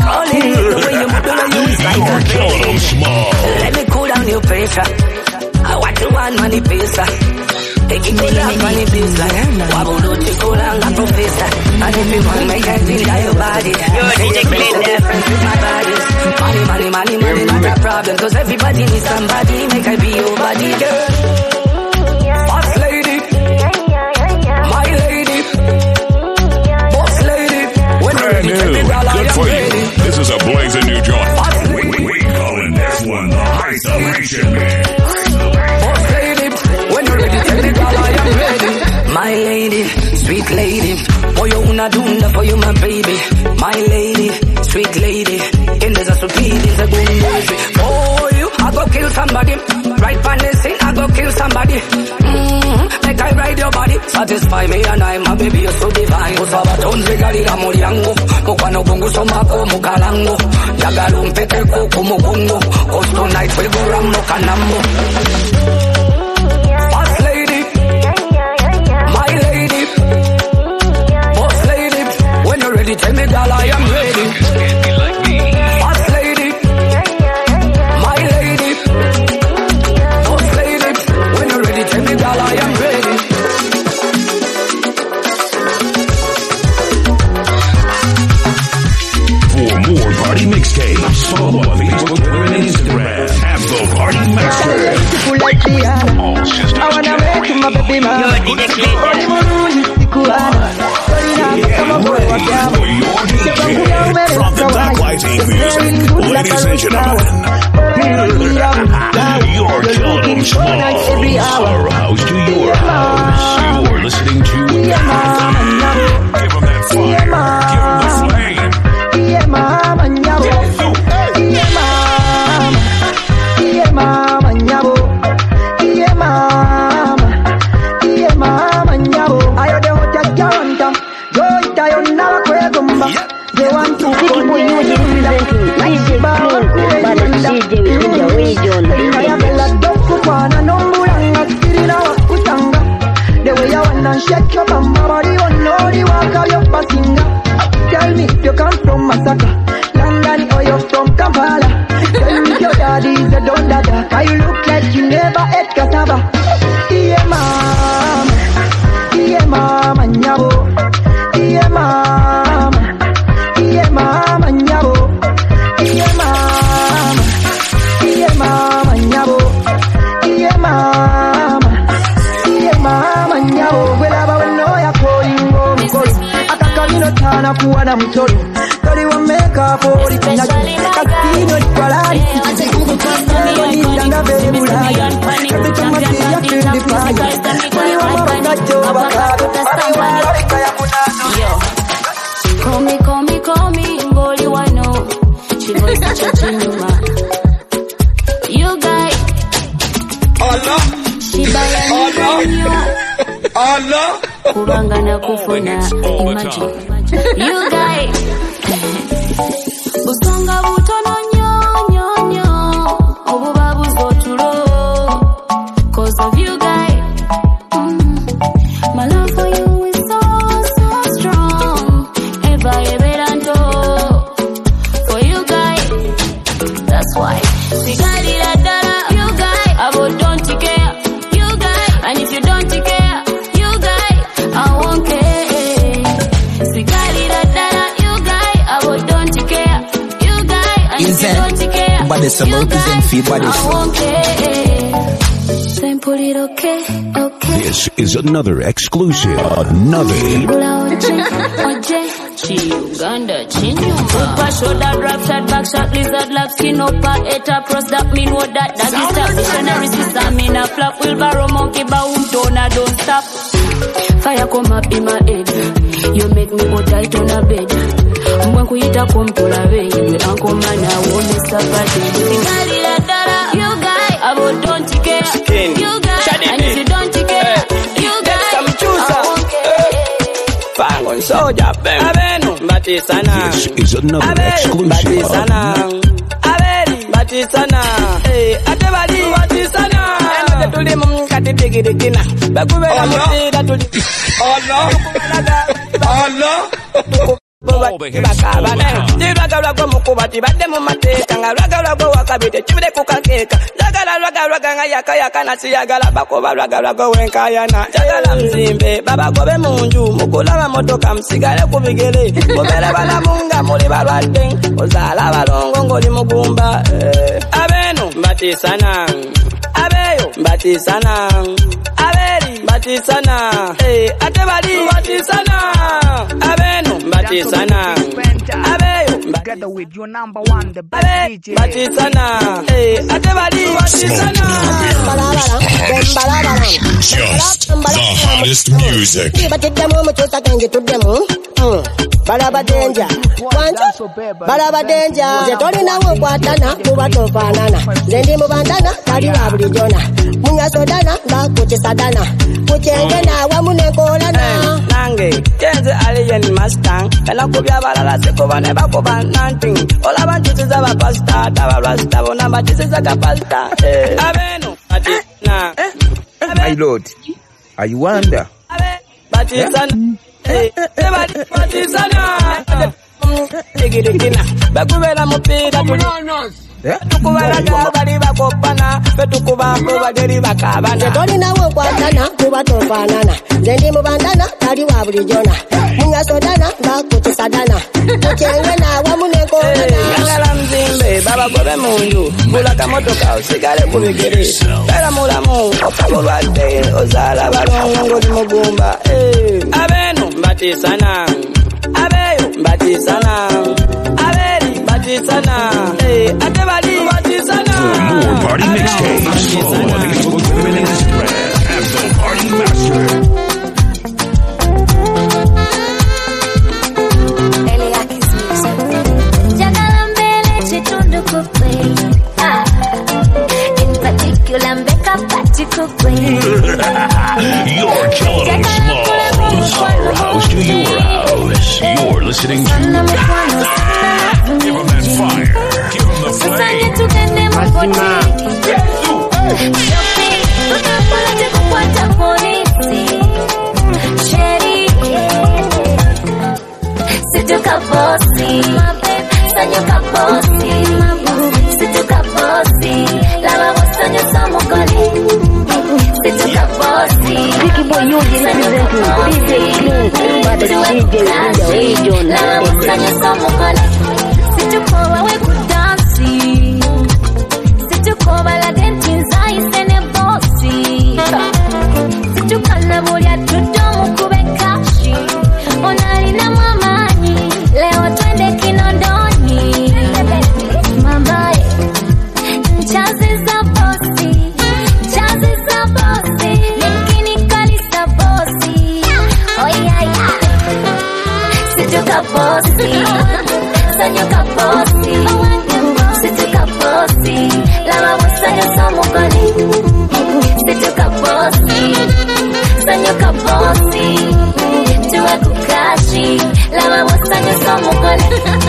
you're killing them small. Let me cool down your pressure. I want to one money pesa. Taking me up on the baseline. Wabble do chikulanga professor. And if you want make I feel that your body. You're DJ Clinton. Difference with my body. Money, not a problem. Cause everybody needs somebody. Make I be your body, girl. Boss lady. My lady. Boss lady. When Brand new, good for you. This is a blazing new joint. We calling this one the Isolation Man. My lady, sweet lady, for you una dunda, for you my baby. My lady, sweet lady, in there's a stupid, is a good movie. For you, I go kill somebody. Right on the scene, I go kill somebody. Make I ride your body, satisfy me and I, my baby, you're so divine. Usaba tonze gali la mori yangu, mukano bungu somako mukalango. Jagalu mpete kuku mukungo, cause tonight we go rambo kanambo. Tell me, girl, I am ready. Boss lady, my lady. Boss lady, when you're ready, tell me, girl, I am ready. For more party mixtapes, follow on Facebook, Twitter, and Instagram at The Party Master. All systems I wanna make my baby man. From the Darklight Music, ladies and gentlemen, you're killing them small. Our house to your house. You're listening to Give them that fire. Give them the flame. Yeah, mama, nyabo. Yeah, mama. Yeah, mama, nyabo. Yeah, mama. Yeah, mama, nyabo. Ayo de hoja janta. Yo itayo na kwegomba. They want to City Boy Yuji representing DJ Clean, but DJ within the region. The way you wanna shake your mama body, you know the walk of your passinga. Tell me if you come from Masaka, London or you're from Kampala. Tell me if your daddy is a don dada, 'cause you look like you never ate cassava. Yeah, mama. Yeah, mama, nyabo. Yeah, mama. Yeah, mama, nyabo. Yeah, mama. Yeah, mama, nyabo. Yeah, mama. Yeah, mama, nyabo. Wela wano ya koingo mkoro. Atakamino tana kuwa na mtoro. Tori wa meka pori pinyaji. Kasino likwalari. Kero ni janga bebe ulaya. Kebe tumati ya fili faya. Kuri wa mawakacho wakado. Kari wa marika ya kunano. Call me, ngoli wano. She was such a chinuma. You guys. Allah. Allah. Kuranga na kufuna. Imagine. You guys. Usonga butono nyo. Miss a represent for your body. Put it okay. This is another exclusive. Uganda, Super shoulder drop shot, back shot, lizard lap, skin up, eta pros, that mean what that is stop. Missionary sister, me na flap, wheelbarrow, monkey, boom, donor, don't stop. Fire come up in my head, you make me go tight on a bed. When kuita come to la way, we uncle man, I won't miss a party. You guys, I will don't care. You guys, and if you don't care, you guys, I won't care. Fang on soldier, Abenu, Batisana. This is another exclusive. Batisana, hey, Atebadi, Batisana. And to the moon, cut it, take it again. Oh no. Batisana, hey, Atebadi, Batisana, Abenu, Batisana, Abeyo, together with your number one, the best DJ. Batisana, hey, Atebadi, Batisana. Just the hottest music. Balaba danger, balaba danger. Zetolina mukwatana, mubatofanana. Zendi mubandana, kali wabuli jona. Munga sodana, bakuchi sadana. Kuchenge na wamunekolana. Nange, tenze alien mustang. Ela kubya balala seko bane bakoba nanting. Ola bantu zaba pasta, taba rasta bona batisi zaka pasta. Abenu, Batisana. My lord, I wonder. Batisana. Hey, Batisana. Bakubela mupira tukubala bali bakopana betukuba baderi bakabana Zetoli nawo kwatana kubatofanana zendi mubandana kali wabuli jona munga sodana bakuchi sadana kuchenge na wamunekolana yangala mzimbe baba gobe munju bulaka motoka usigale kubigere kala mulamu okabulwadde ozala balongo ndi mugumba Abenu Batisana Abeyo Batisana Abeli Batisana Atebadi Batisana. For more party mixtapes, follow on Facebook, Twitter, and Instagram at The Party Master. You're killing Smalls. Our house to your house. You're listening to Give him that fire. Give him the flame. Vicky Boy Yuji representing DJ Clean, everybody DJ in the region. Situkoba we kudansi, situkoba la denti nzai sene bosi, situkana mulia tudomu kubekashi, onari na mamani, leo twende Kinondoni, mamae, chazi za bosi, nikini kalisa bosi, oh yeah, situka bosi. Sanyoka bosi, situka bosi, lama wasanyo somokoni. Situka bosi, sanyoka bosi, tuwe kukashi, lama wasanyo somokoni.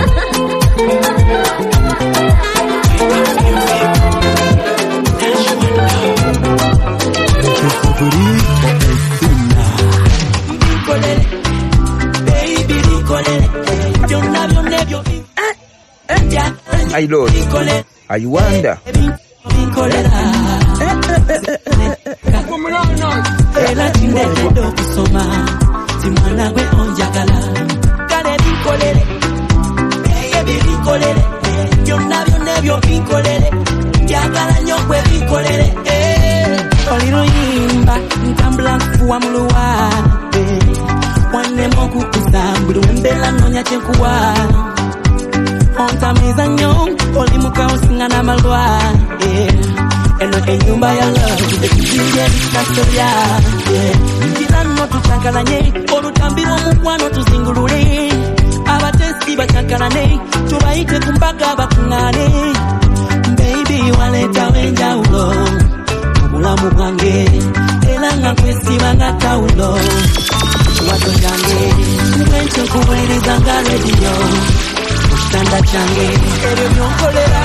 My lord, I wonder. binkolere oliruyimba ntambula nkufuwa mu luwade wannema okukusa buli wembeera nonya kyenkuwa ontamiza nnyo oli mukawusinga n'amalwade eno enyumba ya love ekizimbe ebikasolya kira nno tutankalanye olutambirwa omukwano tuzingulule abatesi batankalane tubayite ku mbaga bakuŋŋaane baby waleetawo enjawulo obulamu bwange era nga nkwesiba nga tawulo wato yange nkwenkyo nkuweereza nga rediyo ku kitanda kyange ebyo byonkolera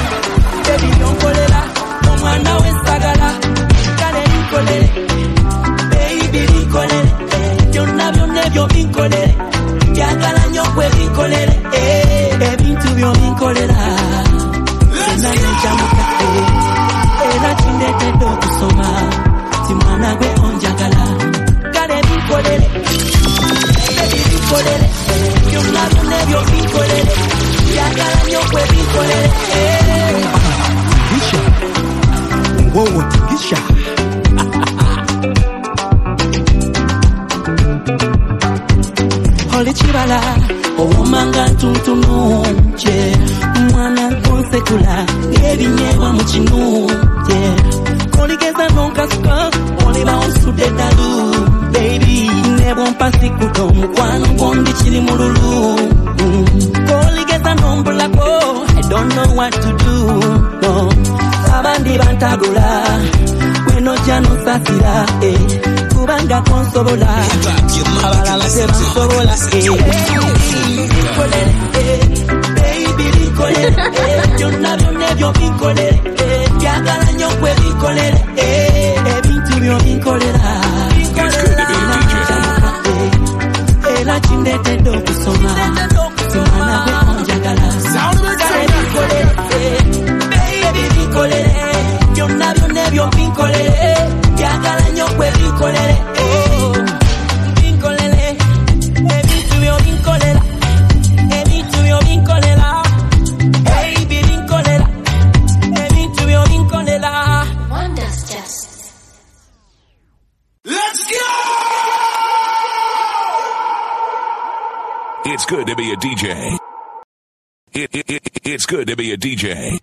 omwana w'essagala kale linkolere baby linkolere byonna ebyo binkolere byagala nnyo kwe binkolere ebintu byo binkolera enanekyamukae era kindeetedde okusoma ti mwana gwe onjagala kale binkolere byonna ebyo binkolere byagala nnyo kwe binkolere Whoa, Tisha. Holy chibala, owomanga tuntunu, je. Mwana konsekula, ebinyewa muchinu, je. Koligeza nonkasuka, oliba onsude dalu, baby. Nebo mpasi kuto, mkwano kondi chiri mululu. Koligeza nombulako, I don't know what to do, no. Abandi bantagula weno jano sasira kubanga konsobola abalala tebansobola baby binkolere byonna ebyo binkolere byagala nnyo kwe binkolere ebintu byo binkolera era kindeetedde okusoma simwana gwe onjagala binkolere byonna ebyo binkolere byagala nnyo kwe binkolere binkolere ebintu byo binkolera baby binkolera ebintu byo binkolera Wonders just. Let's go! It's good to be a DJ. It's good to be a DJ.